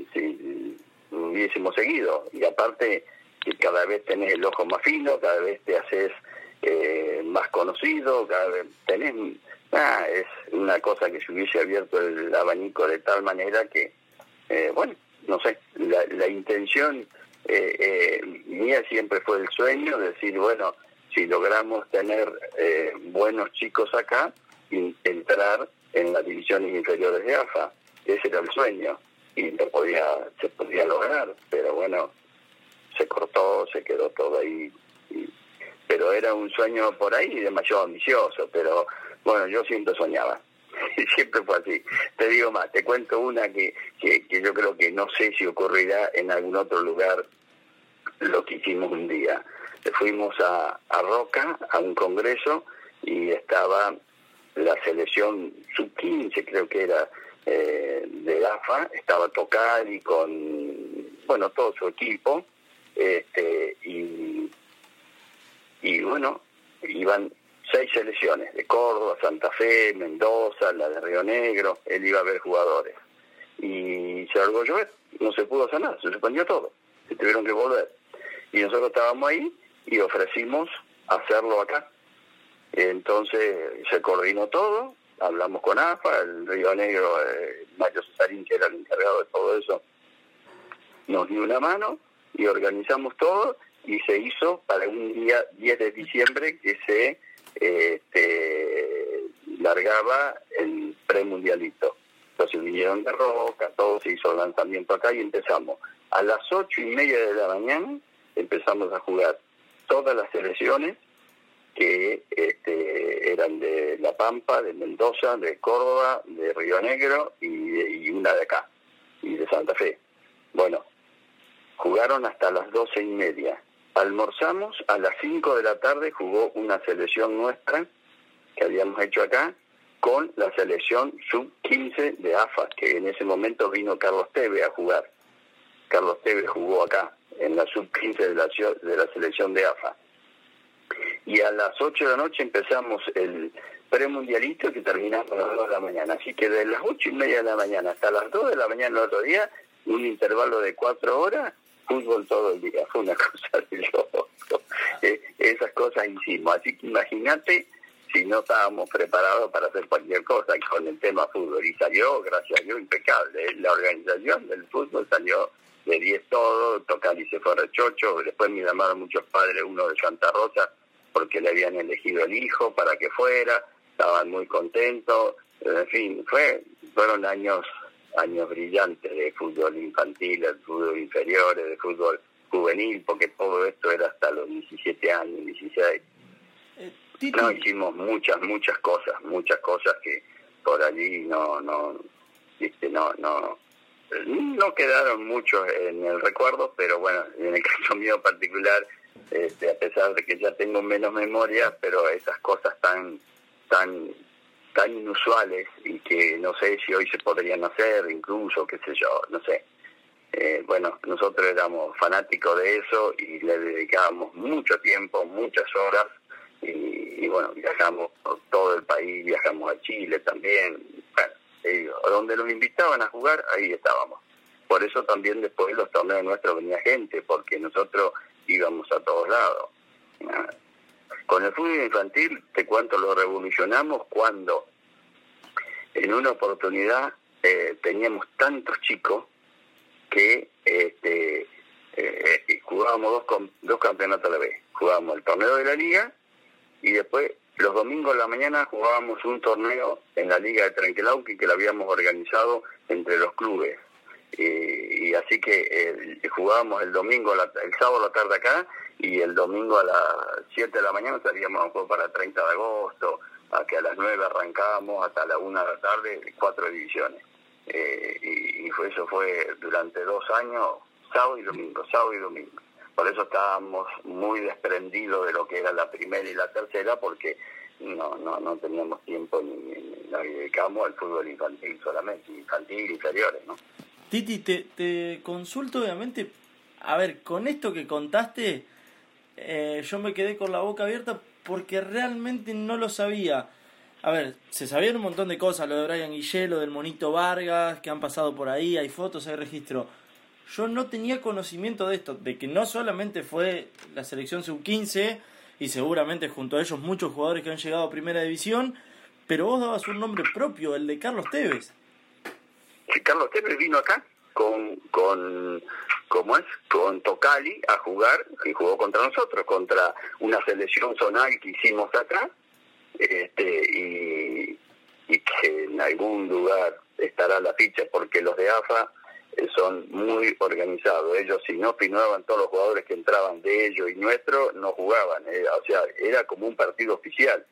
si hubiésemos seguido. Y aparte, que cada vez tenés el ojo más fino, cada vez te haces eh, más conocido, cada vez tenés... Ah, es una cosa que se hubiese abierto el abanico de tal manera que, eh, bueno, no sé, la, la intención eh, eh, mía siempre fue el sueño de decir, bueno, si logramos tener eh, buenos chicos acá, y entrar en las divisiones inferiores de A F A. Ese era el sueño, y lo podía, se podía lograr, pero bueno, se cortó, se quedó todo ahí. Y, pero era un sueño por ahí demasiado ambicioso, pero bueno, yo siempre soñaba. Siempre fue así. Te digo más, te cuento una que, que, que yo creo que no sé si ocurrirá en algún otro lugar lo que hicimos un día. Fuimos a, a Roca, a un congreso, y estaba la selección sub quince, creo que era, eh, de A F A, estaba Tocari con, bueno, todo su equipo, este, y, y bueno, iban seis selecciones, de Córdoba, Santa Fe, Mendoza, la de Río Negro. Él iba a ver jugadores. Y se largó a llover, no se pudo hacer nada, se suspendió todo, se tuvieron que volver. Y nosotros estábamos ahí y ofrecimos hacerlo acá. Entonces se coordinó todo, hablamos con A F A, el Río Negro, eh, Mario Cesarín, que era el encargado de todo eso, nos dio una mano y organizamos todo, y se hizo para un día diez de diciembre que se este, largaba el premundialito. Entonces vinieron de Roca, todo se hizo el lanzamiento acá y empezamos. A las ocho y media de la mañana empezamos a jugar todas las selecciones que este, eran de La Pampa, de Mendoza, de Córdoba, de Río Negro y, y una de acá, y de Santa Fe. Bueno, jugaron hasta las doce y media. Almorzamos, a las cinco de la tarde jugó una selección nuestra que habíamos hecho acá con la selección sub quince de A F A, que en ese momento vino Carlos Teve a jugar. Carlos Teve jugó acá en la sub quince de la, de la selección de A F A. Y a las ocho de la noche empezamos el premundialito, que terminamos a las dos de la mañana. Así que de las ocho y media de la mañana hasta las dos de la mañana el otro día, un intervalo de cuatro horas, fútbol todo el día. Fue una cosa de loco. Eh, esas cosas hicimos. Así que imagínate si no estábamos preparados para hacer cualquier cosa con el tema fútbol. Y salió, gracias a Dios, impecable. La organización del fútbol salió de diez todo, Tocali se fue a Rechocho, después me llamaron muchos padres, uno de Santa Rosa, porque le habían elegido el hijo para que fuera, estaban muy contentos, en fin, fue fueron años años brillantes de fútbol infantil, de fútbol inferior, de fútbol juvenil, porque todo esto era hasta los diecisiete años, dieciséis. Eh, no, hicimos muchas, muchas cosas, muchas cosas que por allí no, no, viste, no, no, no quedaron muchos en el recuerdo, pero bueno, en el caso mío particular, este, a pesar de que ya tengo menos memoria, pero esas cosas tan, tan, tan inusuales y que no sé si hoy se podrían hacer, incluso, qué sé yo, no sé. Eh, bueno, nosotros éramos fanáticos de eso y le dedicábamos mucho tiempo, muchas horas, y, y bueno, viajamos por todo el país, viajamos a Chile también, bueno, eh, donde nos invitaban a jugar, ahí estábamos. Por eso también después de los torneos nuestros venía gente, porque nosotros íbamos a todos lados. Con el fútbol infantil, te cuento, lo revolucionamos cuando en una oportunidad eh, teníamos tantos chicos que este, eh, jugábamos dos, com- dos campeonatos a la vez. Jugábamos el torneo de la liga y después los domingos a la mañana jugábamos un torneo en la liga de Trenquelauqui que lo habíamos organizado entre los clubes. Y, y así que eh, jugábamos el domingo, la, el sábado a la tarde acá, y el domingo a las siete de la mañana salíamos a un juego para treinta de agosto, a que a las nueve arrancábamos hasta la una de la tarde, cuatro divisiones. Eh, y, y fue, eso fue durante dos años, sábado y domingo, sábado y domingo. Por eso estábamos muy desprendidos de lo que era la primera y la tercera, porque no no no teníamos tiempo ni, ni nos dedicamos al fútbol infantil solamente, infantil, inferiores, ¿no? Titi, te, te consulto obviamente, a ver, con esto que contaste, eh, yo me quedé con la boca abierta porque realmente no lo sabía. A ver, se sabían un montón de cosas, lo de Brian Guillé, lo del Monito Vargas, que han pasado por ahí, hay fotos, hay registro. Yo no tenía conocimiento de esto, de que no solamente fue la selección sub quince, y seguramente junto a ellos muchos jugadores que han llegado a primera división, pero vos dabas un nombre propio, el de Carlos Tevez. Sí, Carlos Tevez vino acá con, con ¿cómo es? Con Tocali a jugar, y jugó contra nosotros, contra una selección zonal que hicimos acá, este y, y que en algún lugar estará la ficha, porque los de A F A son muy organizados. Ellos, si no firmaban todos los jugadores que entraban de ellos y nuestros, no jugaban. Eh, o sea, era como un partido oficial.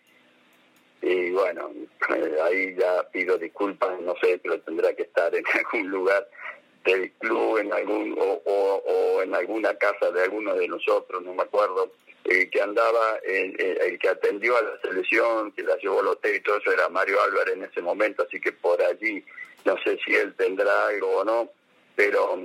Y bueno, eh, ahí ya pido disculpas, no sé, pero tendrá que estar en algún lugar del club, en algún o, o, o en alguna casa de alguno de nosotros, no me acuerdo. El que andaba, el, el, el que atendió a la selección, que la llevó al hotel y todo eso, era Mario Álvarez en ese momento, así que por allí, no sé si él tendrá algo o no, pero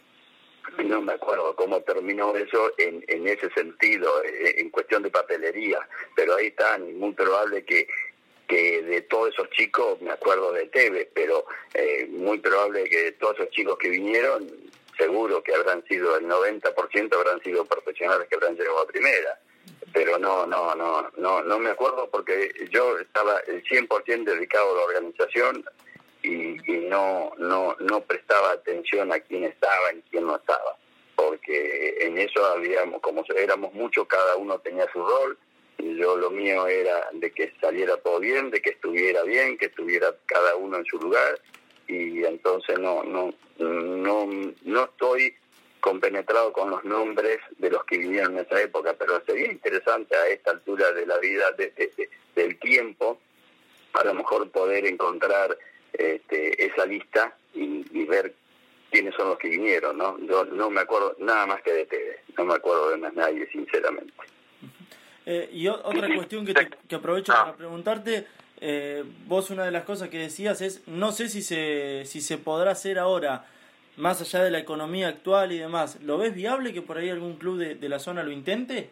no me acuerdo cómo terminó eso en, en ese sentido, en cuestión de papelería, pero ahí están, y muy probable que, que de todos esos chicos, me acuerdo de Tevez, pero eh, muy probable que de todos esos chicos que vinieron, seguro que habrán sido, el noventa por ciento habrán sido profesionales que habrán llegado a primera, pero no, no, no, no, no me acuerdo porque yo estaba el cien por ciento dedicado a la organización, Y, y no no no prestaba atención a quién estaba y quién no estaba, porque en eso habíamos, como éramos muchos, cada uno tenía su rol, y yo lo mío era de que saliera todo bien, de que estuviera bien, que estuviera cada uno en su lugar, y entonces no no no no estoy compenetrado con los nombres de los que vinieron en esa época, pero sería interesante a esta altura de la vida, de, de, de, del tiempo, a lo mejor poder encontrar Este, esa lista y, y ver quiénes son los que vinieron, ¿no? Yo no me acuerdo nada más que de Tevez, no me acuerdo de más nadie, sinceramente. Eh, y o- otra cuestión que, te, que aprovecho para preguntarte, eh, vos una de las cosas que decías es, no sé si se si se podrá hacer ahora, más allá de la economía actual y demás, ¿lo ves viable que por ahí algún club de, de la zona lo intente?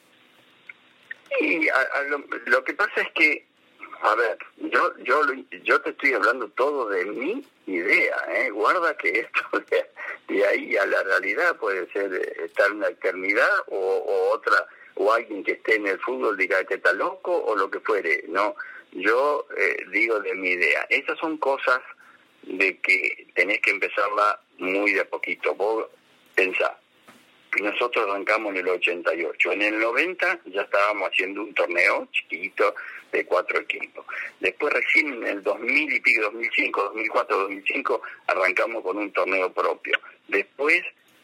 Y a, a lo, lo que pasa es que, a ver, yo yo yo te estoy hablando todo de mi idea, ¿eh? Guarda que esto de, de ahí a la realidad puede ser estar una eternidad o, o otra, o alguien que esté en el fútbol diga que está loco o lo que fuere. No, yo eh, digo de mi idea. Esas son cosas de que tenés que empezarla muy de a poquito. Vos pensá, nosotros arrancamos en el ochenta y ocho, en el noventa ya estábamos haciendo un torneo chiquito de cuatro equipos. Después recién en el dos mil y pico, dos mil cinco, dos mil cuatro, dos mil cinco, arrancamos con un torneo propio. Después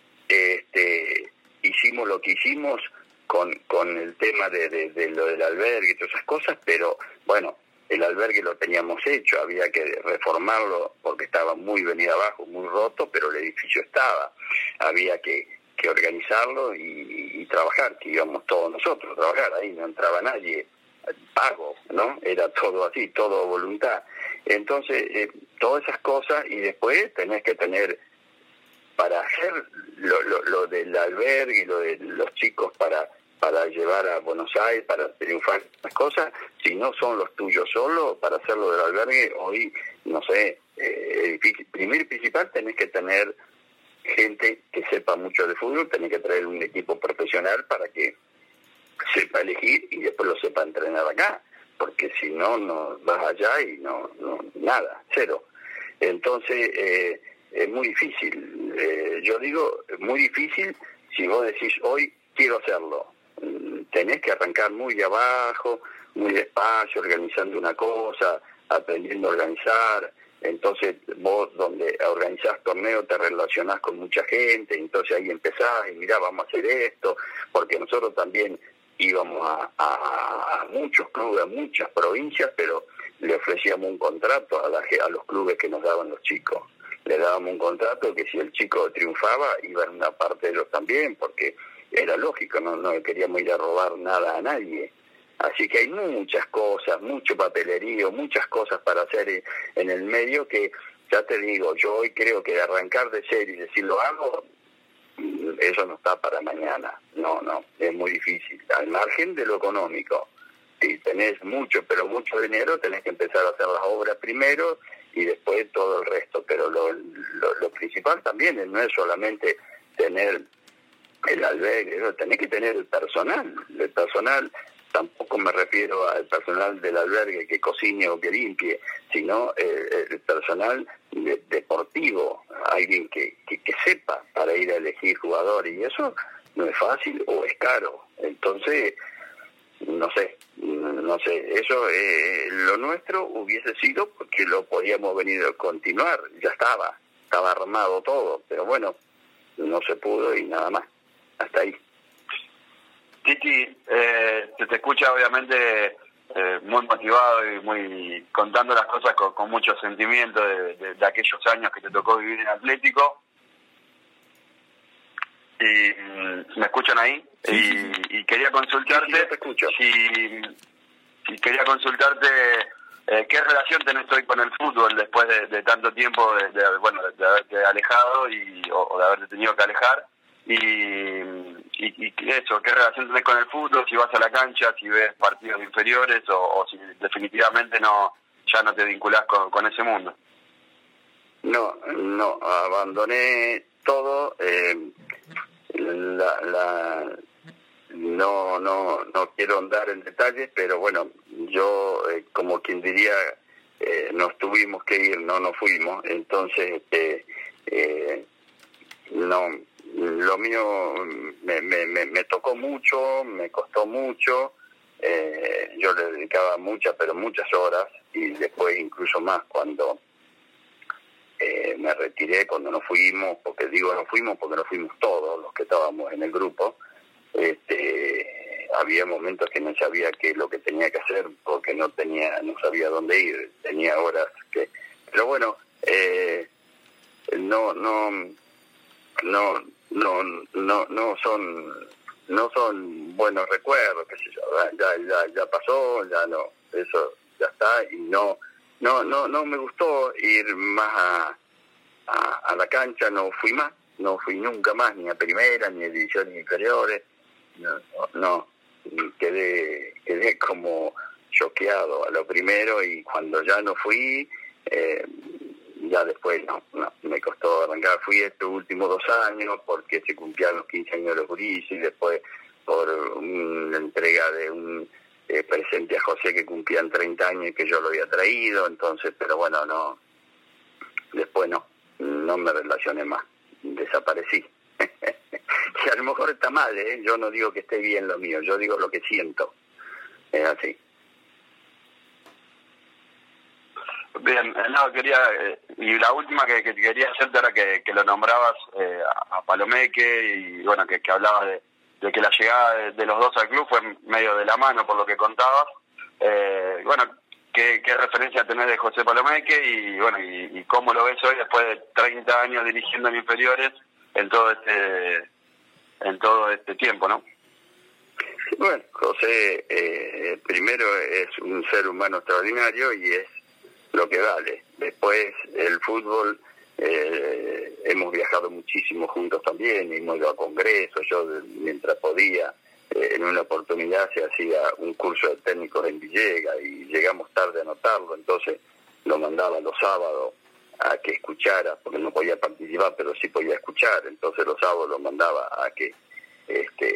este, hicimos lo que hicimos con, con el tema de, de, de lo del albergue y todas esas cosas, pero bueno, el albergue lo teníamos hecho, había que reformarlo porque estaba muy venido abajo, muy roto, pero el edificio estaba. Había que que organizarlo y, y trabajar, que íbamos todos nosotros a trabajar, ahí no entraba nadie pago, ¿no? Era todo así, todo voluntad. Entonces, eh, todas esas cosas, y después tenés que tener, para hacer lo, lo, lo del albergue y lo de los chicos para para llevar a Buenos Aires, para triunfar las cosas, si no son los tuyos solo, para hacerlo del albergue, hoy, no sé, eh, difícil. Primero y principal tenés que tener gente que sepa mucho de fútbol, tenés que traer un equipo profesional para que sepa elegir y después lo sepa entrenar acá, porque si no, no vas allá y no, no nada, cero. Entonces, eh, es muy difícil. Eh, yo digo, muy difícil si vos decís, hoy quiero hacerlo. Tenés que arrancar muy de abajo, muy despacio, organizando una cosa, aprendiendo a organizar. Entonces vos donde organizás torneos te relacionás con mucha gente, entonces ahí empezás y mirá, vamos a hacer esto, porque nosotros también íbamos a, a, a muchos clubes, a muchas provincias, pero le ofrecíamos un contrato a, la, a los clubes que nos daban los chicos. Le dábamos un contrato que si el chico triunfaba, iba en una parte de ellos también, porque era lógico, no, no queríamos ir a robar nada a nadie. Así que hay muchas cosas, mucho papelerío, muchas cosas para hacer en el medio que, ya te digo, yo hoy creo que arrancar de cero y decir lo hago, eso no está para mañana. No, no, es muy difícil. Al margen de lo económico, si tenés mucho, pero mucho dinero, tenés que empezar a hacer las obras primero y después todo el resto. Pero lo, lo, lo principal también no es solamente tener el albergue, tenés que tener el personal. El personal, tampoco me refiero al personal del albergue que cocine o que limpie, sino eh, el personal de, deportivo, alguien que, que, que sepa para ir a elegir jugadores, y eso no es fácil o es caro. Entonces, no sé, no sé, eso, eh, lo nuestro hubiese sido porque lo podíamos venir a continuar, ya estaba, estaba armado todo, pero bueno, no se pudo y nada más, hasta ahí. Titi, eh, se te escucha obviamente eh, muy motivado y muy contando las cosas con, con mucho sentimiento de, de, de aquellos años que te tocó vivir en Atlético. Y ¿me escuchan ahí? Sí, y, sí, sí. y quería consultarte, sí, sí, te escucho. Si, si quería consultarte eh, qué relación tenés hoy con el fútbol después de, de tanto tiempo de, de bueno de, de haberte alejado y o, o de haberte tenido que alejar. Y, y, y eso, ¿qué relación tenés con el fútbol? Si vas a la cancha, si ves partidos inferiores o, o si definitivamente no ya no te vinculás con, con ese mundo. No, no, abandoné todo. Eh, la, la, no, no, no quiero andar en detalles, pero bueno, yo, eh, como quien diría, eh, nos tuvimos que ir, no nos fuimos. Entonces, eh, eh, no. Lo mío me, me, me, me tocó mucho, me costó mucho, eh, yo le dedicaba muchas, pero muchas horas, y después incluso más cuando eh, me retiré, cuando nos fuimos, porque digo nos fuimos porque nos fuimos todos los que estábamos en el grupo. Este, había momentos que no sabía qué es lo que tenía que hacer porque no tenía, no sabía dónde ir, tenía horas que, pero bueno, eh, no, no, no, no, no, no son, no son buenos recuerdos, qué sé yo, ya, ya, ya pasó, ya no, eso ya está, y no, no, no, no me gustó ir más a, a, a la cancha, no fui más, no fui nunca más, ni a primera, ni a divisiones inferiores, no, no, no, quedé, quedé como choqueado a lo primero, y cuando ya no fui, eh, ya después no, no, me costó arrancar. Fui estos últimos dos años porque se cumplían los quince años de los gurises, y después por una entrega de un eh, presente a José que cumplían treinta años y que yo lo había traído, entonces, pero bueno, no, después no, no me relacioné más, desaparecí. Y a lo mejor está mal, ¿eh? Yo no digo que esté bien lo mío, yo digo lo que siento, es así. Bien, no, quería, eh, y la última que, que quería hacerte era que, que lo nombrabas eh, a Palomeque, y bueno, que, que hablabas de, de que la llegada de, de los dos al club fue medio de la mano por lo que contabas. Eh, bueno, ¿qué, qué referencia tenés de José Palomeque y bueno, y, y cómo lo ves hoy después de treinta años dirigiendo en inferiores en todo este, en todo este tiempo, ¿no? Bueno, José eh, primero es un ser humano extraordinario y es lo que vale. Después el fútbol, eh, hemos viajado muchísimo juntos también, hemos ido a congresos, yo mientras podía, eh, en una oportunidad se hacía un curso de técnicos en Villegas y llegamos tarde a notarlo, entonces lo mandaba los sábados a que escuchara, porque no podía participar, pero sí podía escuchar, entonces los sábados lo mandaba a que este,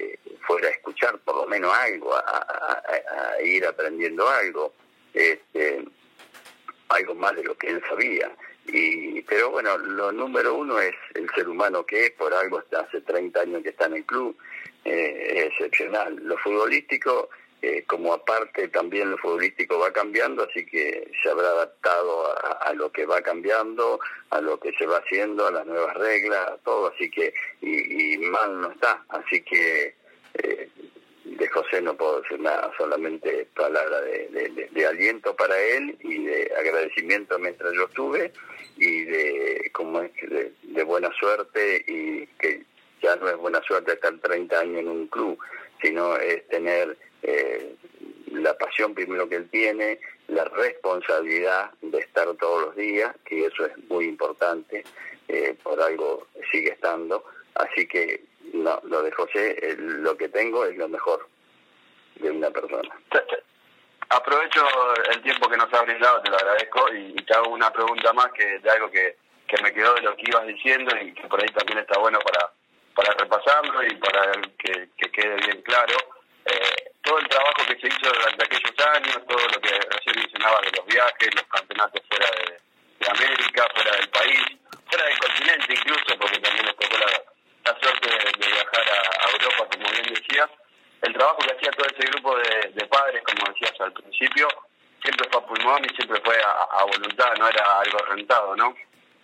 fuera a escuchar por lo menos algo, a, a, a ir aprendiendo algo, este, algo más de lo que él sabía. Y pero bueno, lo número uno es el ser humano que es, por algo hasta hace treinta años que está en el club, eh, es excepcional. Lo futbolístico, eh, como aparte también lo futbolístico va cambiando, así que se habrá adaptado a, a lo que va cambiando, a lo que se va haciendo, a las nuevas reglas, a todo, así que, y, y mal no está, así que eh, de José no puedo decir nada, solamente palabras de, de, de, de aliento para él y de agradecimiento mientras yo estuve y de como es de, de buena suerte, y que ya no es buena suerte estar treinta años en un club, sino es tener eh, la pasión primero que él tiene, la responsabilidad de estar todos los días, que eso es muy importante, eh, por algo sigue estando, así que no, lo de José, eh, lo que tengo es lo mejor de una persona. Aprovecho el tiempo que nos ha brindado, te lo agradezco, y, y te hago una pregunta más que de algo que, que me quedó de lo que ibas diciendo y que por ahí también está bueno para, para repasarlo y para que, que quede bien claro. Eh, todo el trabajo que se hizo durante aquellos años, todo lo que recién mencionaba de los viajes, los campeonatos fuera de, de América, fuera del país, fuera del continente incluso, porque también les tocó la, la suerte de, de viajar a, a Europa, como bien decías. El trabajo que hacía todo ese grupo de, de padres, como decías al principio, siempre fue a pulmón y siempre fue a, a voluntad, no era algo rentado, ¿no?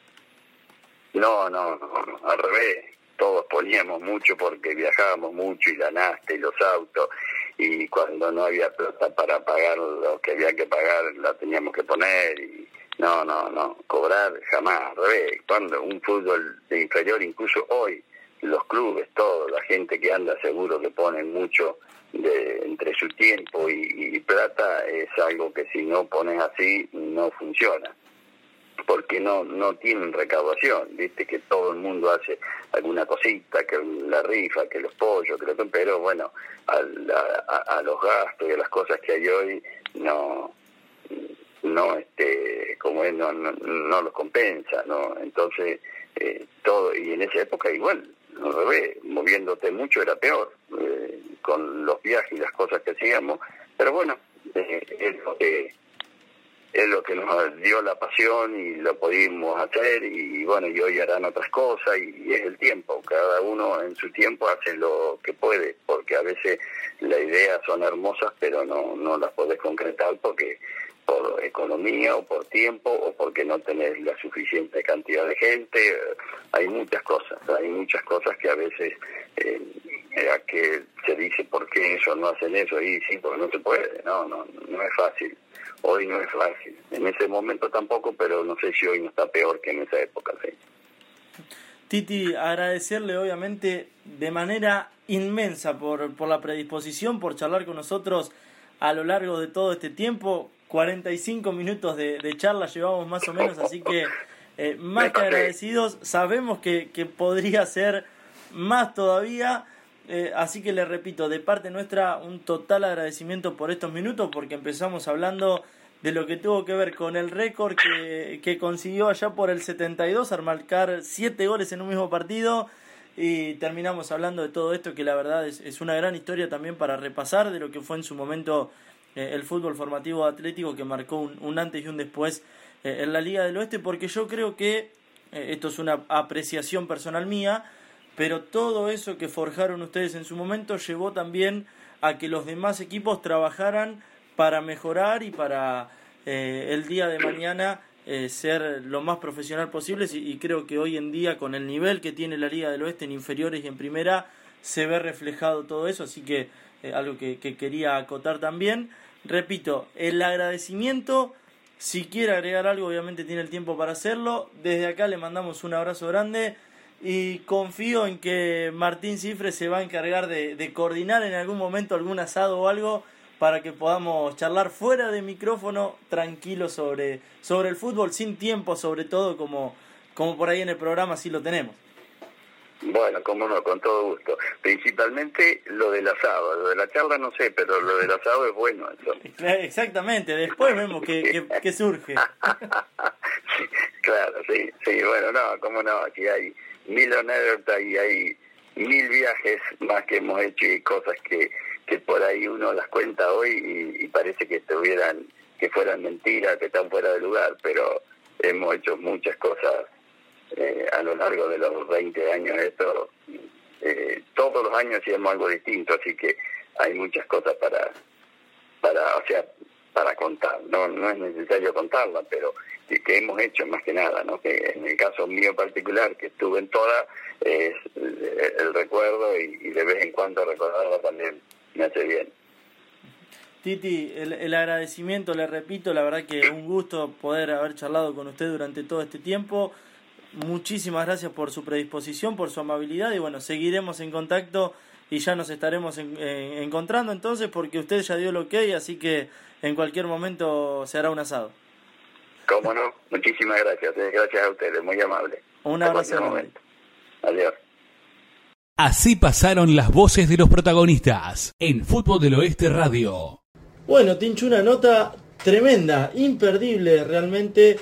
No, no, no, al revés. Todos poníamos mucho porque viajábamos mucho, y la nafta y los autos, y cuando no había plata para pagar lo que había que pagar, la teníamos que poner, y no, no, no, cobrar jamás, al revés. Cuando un fútbol de inferior, incluso hoy, los clubes, todo, la gente que anda seguro que ponen mucho de entre su tiempo y, y plata, es algo que si no pones así no funciona, porque no no tienen recaudación, viste que todo el mundo hace alguna cosita, que la rifa, que los pollos, que lo, pero bueno, a, a, a los gastos y a las cosas que hay hoy no no este como es, no, no no los compensa, no, entonces eh, todo, y en esa época igual, al revés, moviéndote mucho era peor, eh, con los viajes y las cosas que hacíamos, pero bueno, eh, es lo que es lo que nos dio la pasión y lo pudimos hacer, y bueno, y hoy harán otras cosas, y, y es el tiempo, cada uno en su tiempo hace lo que puede, porque a veces las ideas son hermosas pero no, no las podés concretar porque por economía o por tiempo o porque no tenés la suficiente cantidad de gente. Hay muchas cosas, hay muchas cosas que a veces eh, a que se dice por qué ellos no hacen eso, y sí, porque no se puede, no, no, no es fácil, hoy no es fácil, en ese momento tampoco, pero no sé si hoy no está peor que en esa época, sí. Titi, agradecerle obviamente de manera inmensa por, por la predisposición, por charlar con nosotros a lo largo de todo este tiempo. cuarenta y cinco minutos de, de charla llevamos más o menos, así que eh, más que agradecidos. Sabemos que, que podría ser más todavía, eh, así que le repito, de parte nuestra un total agradecimiento por estos minutos, porque empezamos hablando de lo que tuvo que ver con el récord que, que consiguió allá por el setenta y dos al marcar siete goles en un mismo partido, y terminamos hablando de todo esto, que la verdad es, es una gran historia también para repasar de lo que fue en su momento eh, el fútbol formativo atlético, que marcó un, un antes y un después eh, en la Liga del Oeste, porque yo creo que eh, esto es una apreciación personal mía, pero todo eso que forjaron ustedes en su momento llevó también a que los demás equipos trabajaran para mejorar y para eh, el día de mañana eh, ser lo más profesional posible, y, y creo que hoy en día, con el nivel que tiene la Liga del Oeste en inferiores y en primera, se ve reflejado todo eso, así que eh, algo que, que quería acotar también. Repito, el agradecimiento, si quiere agregar algo obviamente tiene el tiempo para hacerlo. Desde acá le mandamos un abrazo grande y confío en que Martín Cifre se va a encargar de, de coordinar en algún momento algún asado o algo para que podamos charlar fuera de micrófono tranquilo sobre, sobre el fútbol, sin tiempo sobre todo, como, como por ahí en el programa sí lo tenemos. Bueno, cómo no, con todo gusto. Principalmente lo del asado, lo de la charla no sé, pero lo del asado es bueno eso. Exactamente, después vemos qué, qué, qué surge. Claro, sí, sí, bueno, no, cómo no, aquí hay mil anécdotas y hay mil viajes más que hemos hecho y cosas que, que por ahí uno las cuenta hoy y, y parece que estuvieran, que fueran mentiras, que están fuera de lugar, pero hemos hecho muchas cosas eh, a lo largo de los veinte años. Esto, eh, todos los años hacíamos algo distinto, así que hay muchas cosas para, para, o sea, para contar. No, no es necesario contarlas, pero que, que hemos hecho más que nada, ¿no? Que en el caso mío particular, que estuve en todas, es el, el recuerdo y, y de vez en cuando recordarla también me hace bien. Titi, el, el agradecimiento, le repito, la verdad que un gusto poder haber charlado con usted durante todo este tiempo. Muchísimas gracias por su predisposición, por su amabilidad y bueno, seguiremos en contacto y ya nos estaremos en, eh, encontrando entonces porque usted ya dio el ok, así que en cualquier momento se hará un asado. Cómo no, muchísimas gracias, eh, gracias a ustedes, muy amable. Un abrazo. Momento. Adiós. Así pasaron las voces de los protagonistas en Fútbol del Oeste Radio. Bueno, Tincho, una nota tremenda, imperdible realmente,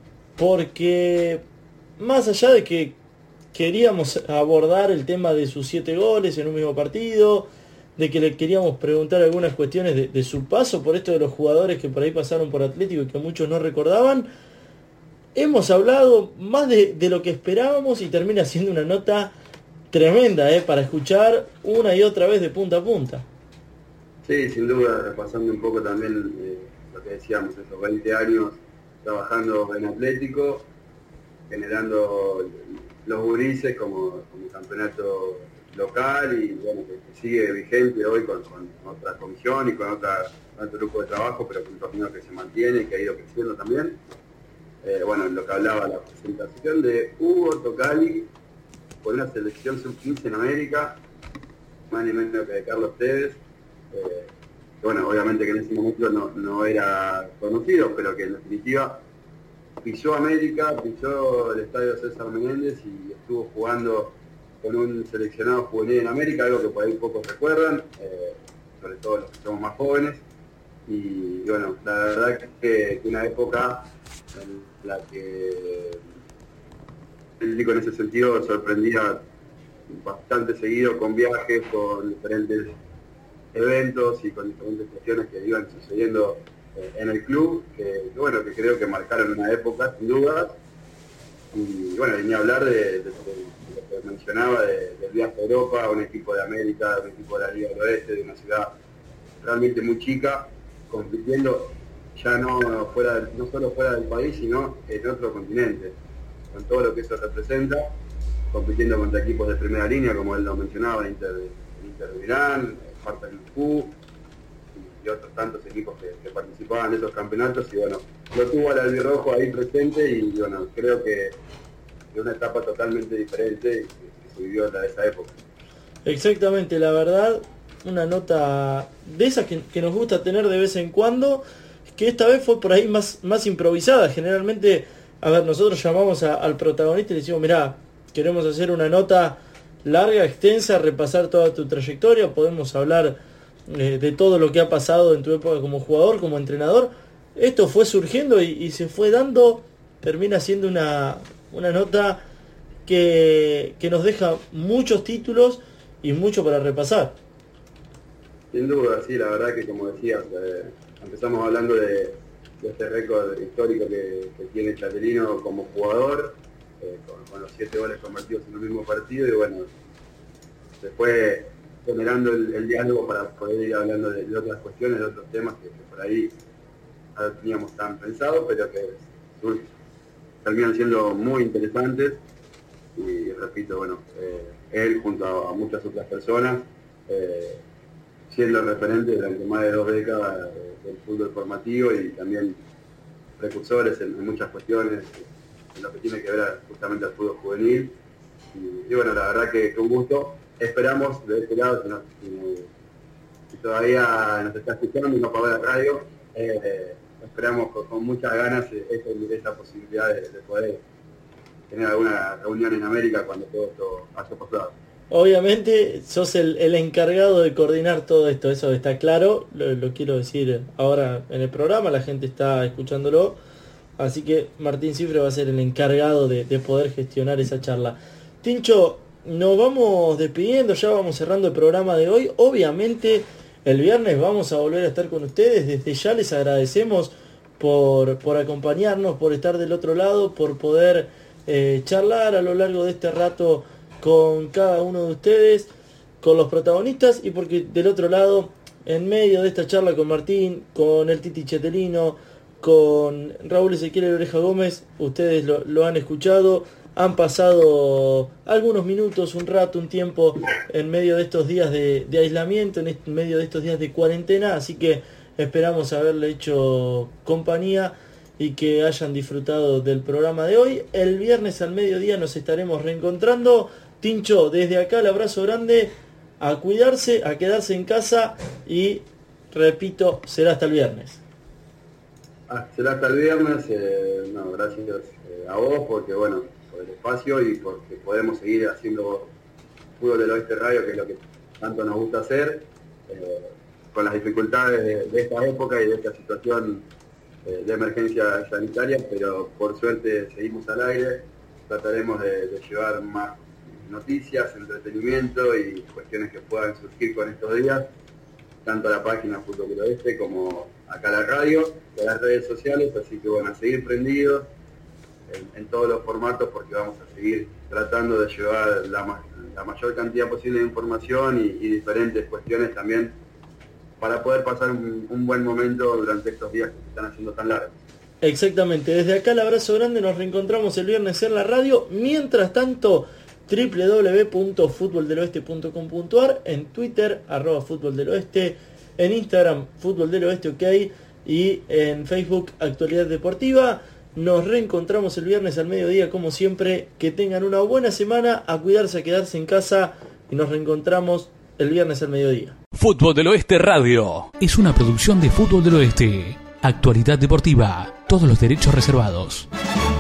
porque más allá de que queríamos abordar el tema de sus siete goles en un mismo partido, de que le queríamos preguntar algunas cuestiones de, de su paso por esto de los jugadores que por ahí pasaron por Atlético y que muchos no recordaban, hemos hablado más de, de lo que esperábamos y termina siendo una nota tremenda, ¿eh? Para escuchar una y otra vez de punta a punta. Sí, sin duda, repasando un poco también eh, lo que decíamos, esos veinte años trabajando en Atlético, generando los gurises como, como campeonato local y bueno, que, que sigue vigente hoy con, con otra comisión y con otra, otro grupo de trabajo, pero con un torneo que se mantiene y que ha ido creciendo también. Eh, bueno, lo que hablaba la presentación de Hugo Tocali con una selección sub quince en América, más ni menos que de Carlos Tevez, eh, que bueno, obviamente que en ese momento no, no era conocido, pero que en definitiva pisó América, pisó el estadio César Menéndez y estuvo jugando con un seleccionado juvenil en América, algo que por ahí pocos recuerdan, eh, sobre todo los que somos más jóvenes. Y bueno, la verdad que, que una época en la que el Atlético en ese sentido sorprendía bastante seguido con viajes, con diferentes eventos y con diferentes cuestiones que iban sucediendo eh, en el club, que, que bueno, que creo que marcaron una época sin dudas. Y bueno, ni hablar de, de, de, de lo que mencionaba de, del viaje a Europa, un equipo de América, un equipo de la Liga del Oeste, de una ciudad realmente muy chica, compitiendo ya no fuera, no solo fuera del país, sino en otro continente, con todo lo que eso representa, compitiendo contra equipos de primera línea, como él lo mencionaba, Inter, Inter de Milán, Spartak Moscú y otros tantos equipos que, que participaban en esos campeonatos, y bueno, lo tuvo al albirrojo ahí presente, y bueno, creo que es una etapa totalmente diferente que, que se vivió en esa época. Exactamente, la verdad, una nota de esas que, que nos gusta tener de vez en cuando, que esta vez fue por ahí más, más improvisada. Generalmente, a ver, nosotros llamamos a, al protagonista y le decimos, mirá, queremos hacer una nota larga, extensa, repasar toda tu trayectoria, podemos hablar eh, de todo lo que ha pasado en tu época como jugador, como entrenador. Esto fue surgiendo y, y se fue dando, termina siendo una, una nota que, que nos deja muchos títulos y mucho para repasar. Sin duda, sí, la verdad que como decías, eh, empezamos hablando de, de este récord histórico que, que tiene Chaterino como jugador, eh, con, con los siete goles convertidos en un mismo partido, y bueno, se fue generando el, el diálogo para poder ir hablando de, de otras cuestiones, de otros temas que, que por ahí no teníamos tan pensado, pero que uh, terminan siendo muy interesantes. Y repito, bueno, eh, él junto a, a muchas otras personas, eh, siendo referente durante más de dos décadas del fútbol formativo y también precursores en, en muchas cuestiones en lo que tiene que ver justamente al fútbol juvenil. Y, y bueno, la verdad que, que un gusto. Esperamos de este lado, si, no, si, si todavía nos está escuchando y no apagó la radio, eh, esperamos con, con muchas ganas esa, esa posibilidad de, de poder tener alguna reunión en América cuando todo esto haya pasado. Obviamente sos el, el encargado de coordinar todo esto, eso está claro, lo, lo quiero decir ahora en el programa, la gente está escuchándolo, así que Martín Cifre va a ser el encargado de, de poder gestionar esa charla. Tincho, nos vamos despidiendo, ya vamos cerrando el programa de hoy. Obviamente el viernes vamos a volver a estar con ustedes. Desde ya les agradecemos por, por acompañarnos, por estar del otro lado, por poder eh, charlar a lo largo de este rato con cada uno de ustedes, con los protagonistas, y porque del otro lado, en medio de esta charla con Martín, con el Titi Chetelino, con Raúl Ezequiel Oreja Gómez, ustedes lo, lo han escuchado, han pasado algunos minutos, un rato, un tiempo en medio de estos días de, de aislamiento, en, este, en medio de estos días de cuarentena, así que esperamos haberle hecho compañía y que hayan disfrutado del programa de hoy. El viernes al mediodía nos estaremos reencontrando. Tincho, desde acá el abrazo grande, a cuidarse, a quedarse en casa y, repito, será hasta el viernes. Ah, será hasta el viernes. Eh, no, gracias eh, a vos porque, bueno, por el espacio y porque podemos seguir haciendo Fútbol del Oeste Radio, que es lo que tanto nos gusta hacer, eh, con las dificultades de, de esta época y de esta situación eh, de emergencia sanitaria, pero por suerte seguimos al aire. Trataremos de, de llevar más noticias, entretenimiento y cuestiones que puedan surgir con estos días, tanto a la página Fútbol del Oeste como acá a la radio, a las redes sociales, así que bueno, a seguir prendidos en, en todos los formatos, porque vamos a seguir tratando de llevar la, la mayor cantidad posible de información y, y diferentes cuestiones también para poder pasar un, un buen momento durante estos días que se están haciendo tan largos. Exactamente, desde acá el abrazo grande, nos reencontramos el viernes en la radio. Mientras tanto, doble u doble u doble u punto fútbol del oeste punto com punto a r, en Twitter, arroba Fútbol del Oeste, en Instagram, Fútbol del Oeste OK, y en Facebook, Actualidad Deportiva. Nos reencontramos el viernes al mediodía, como siempre. Que tengan una buena semana, a cuidarse, a quedarse en casa, y nos reencontramos el viernes al mediodía. Fútbol del Oeste Radio es una producción de Fútbol del Oeste. Actualidad Deportiva, todos los derechos reservados.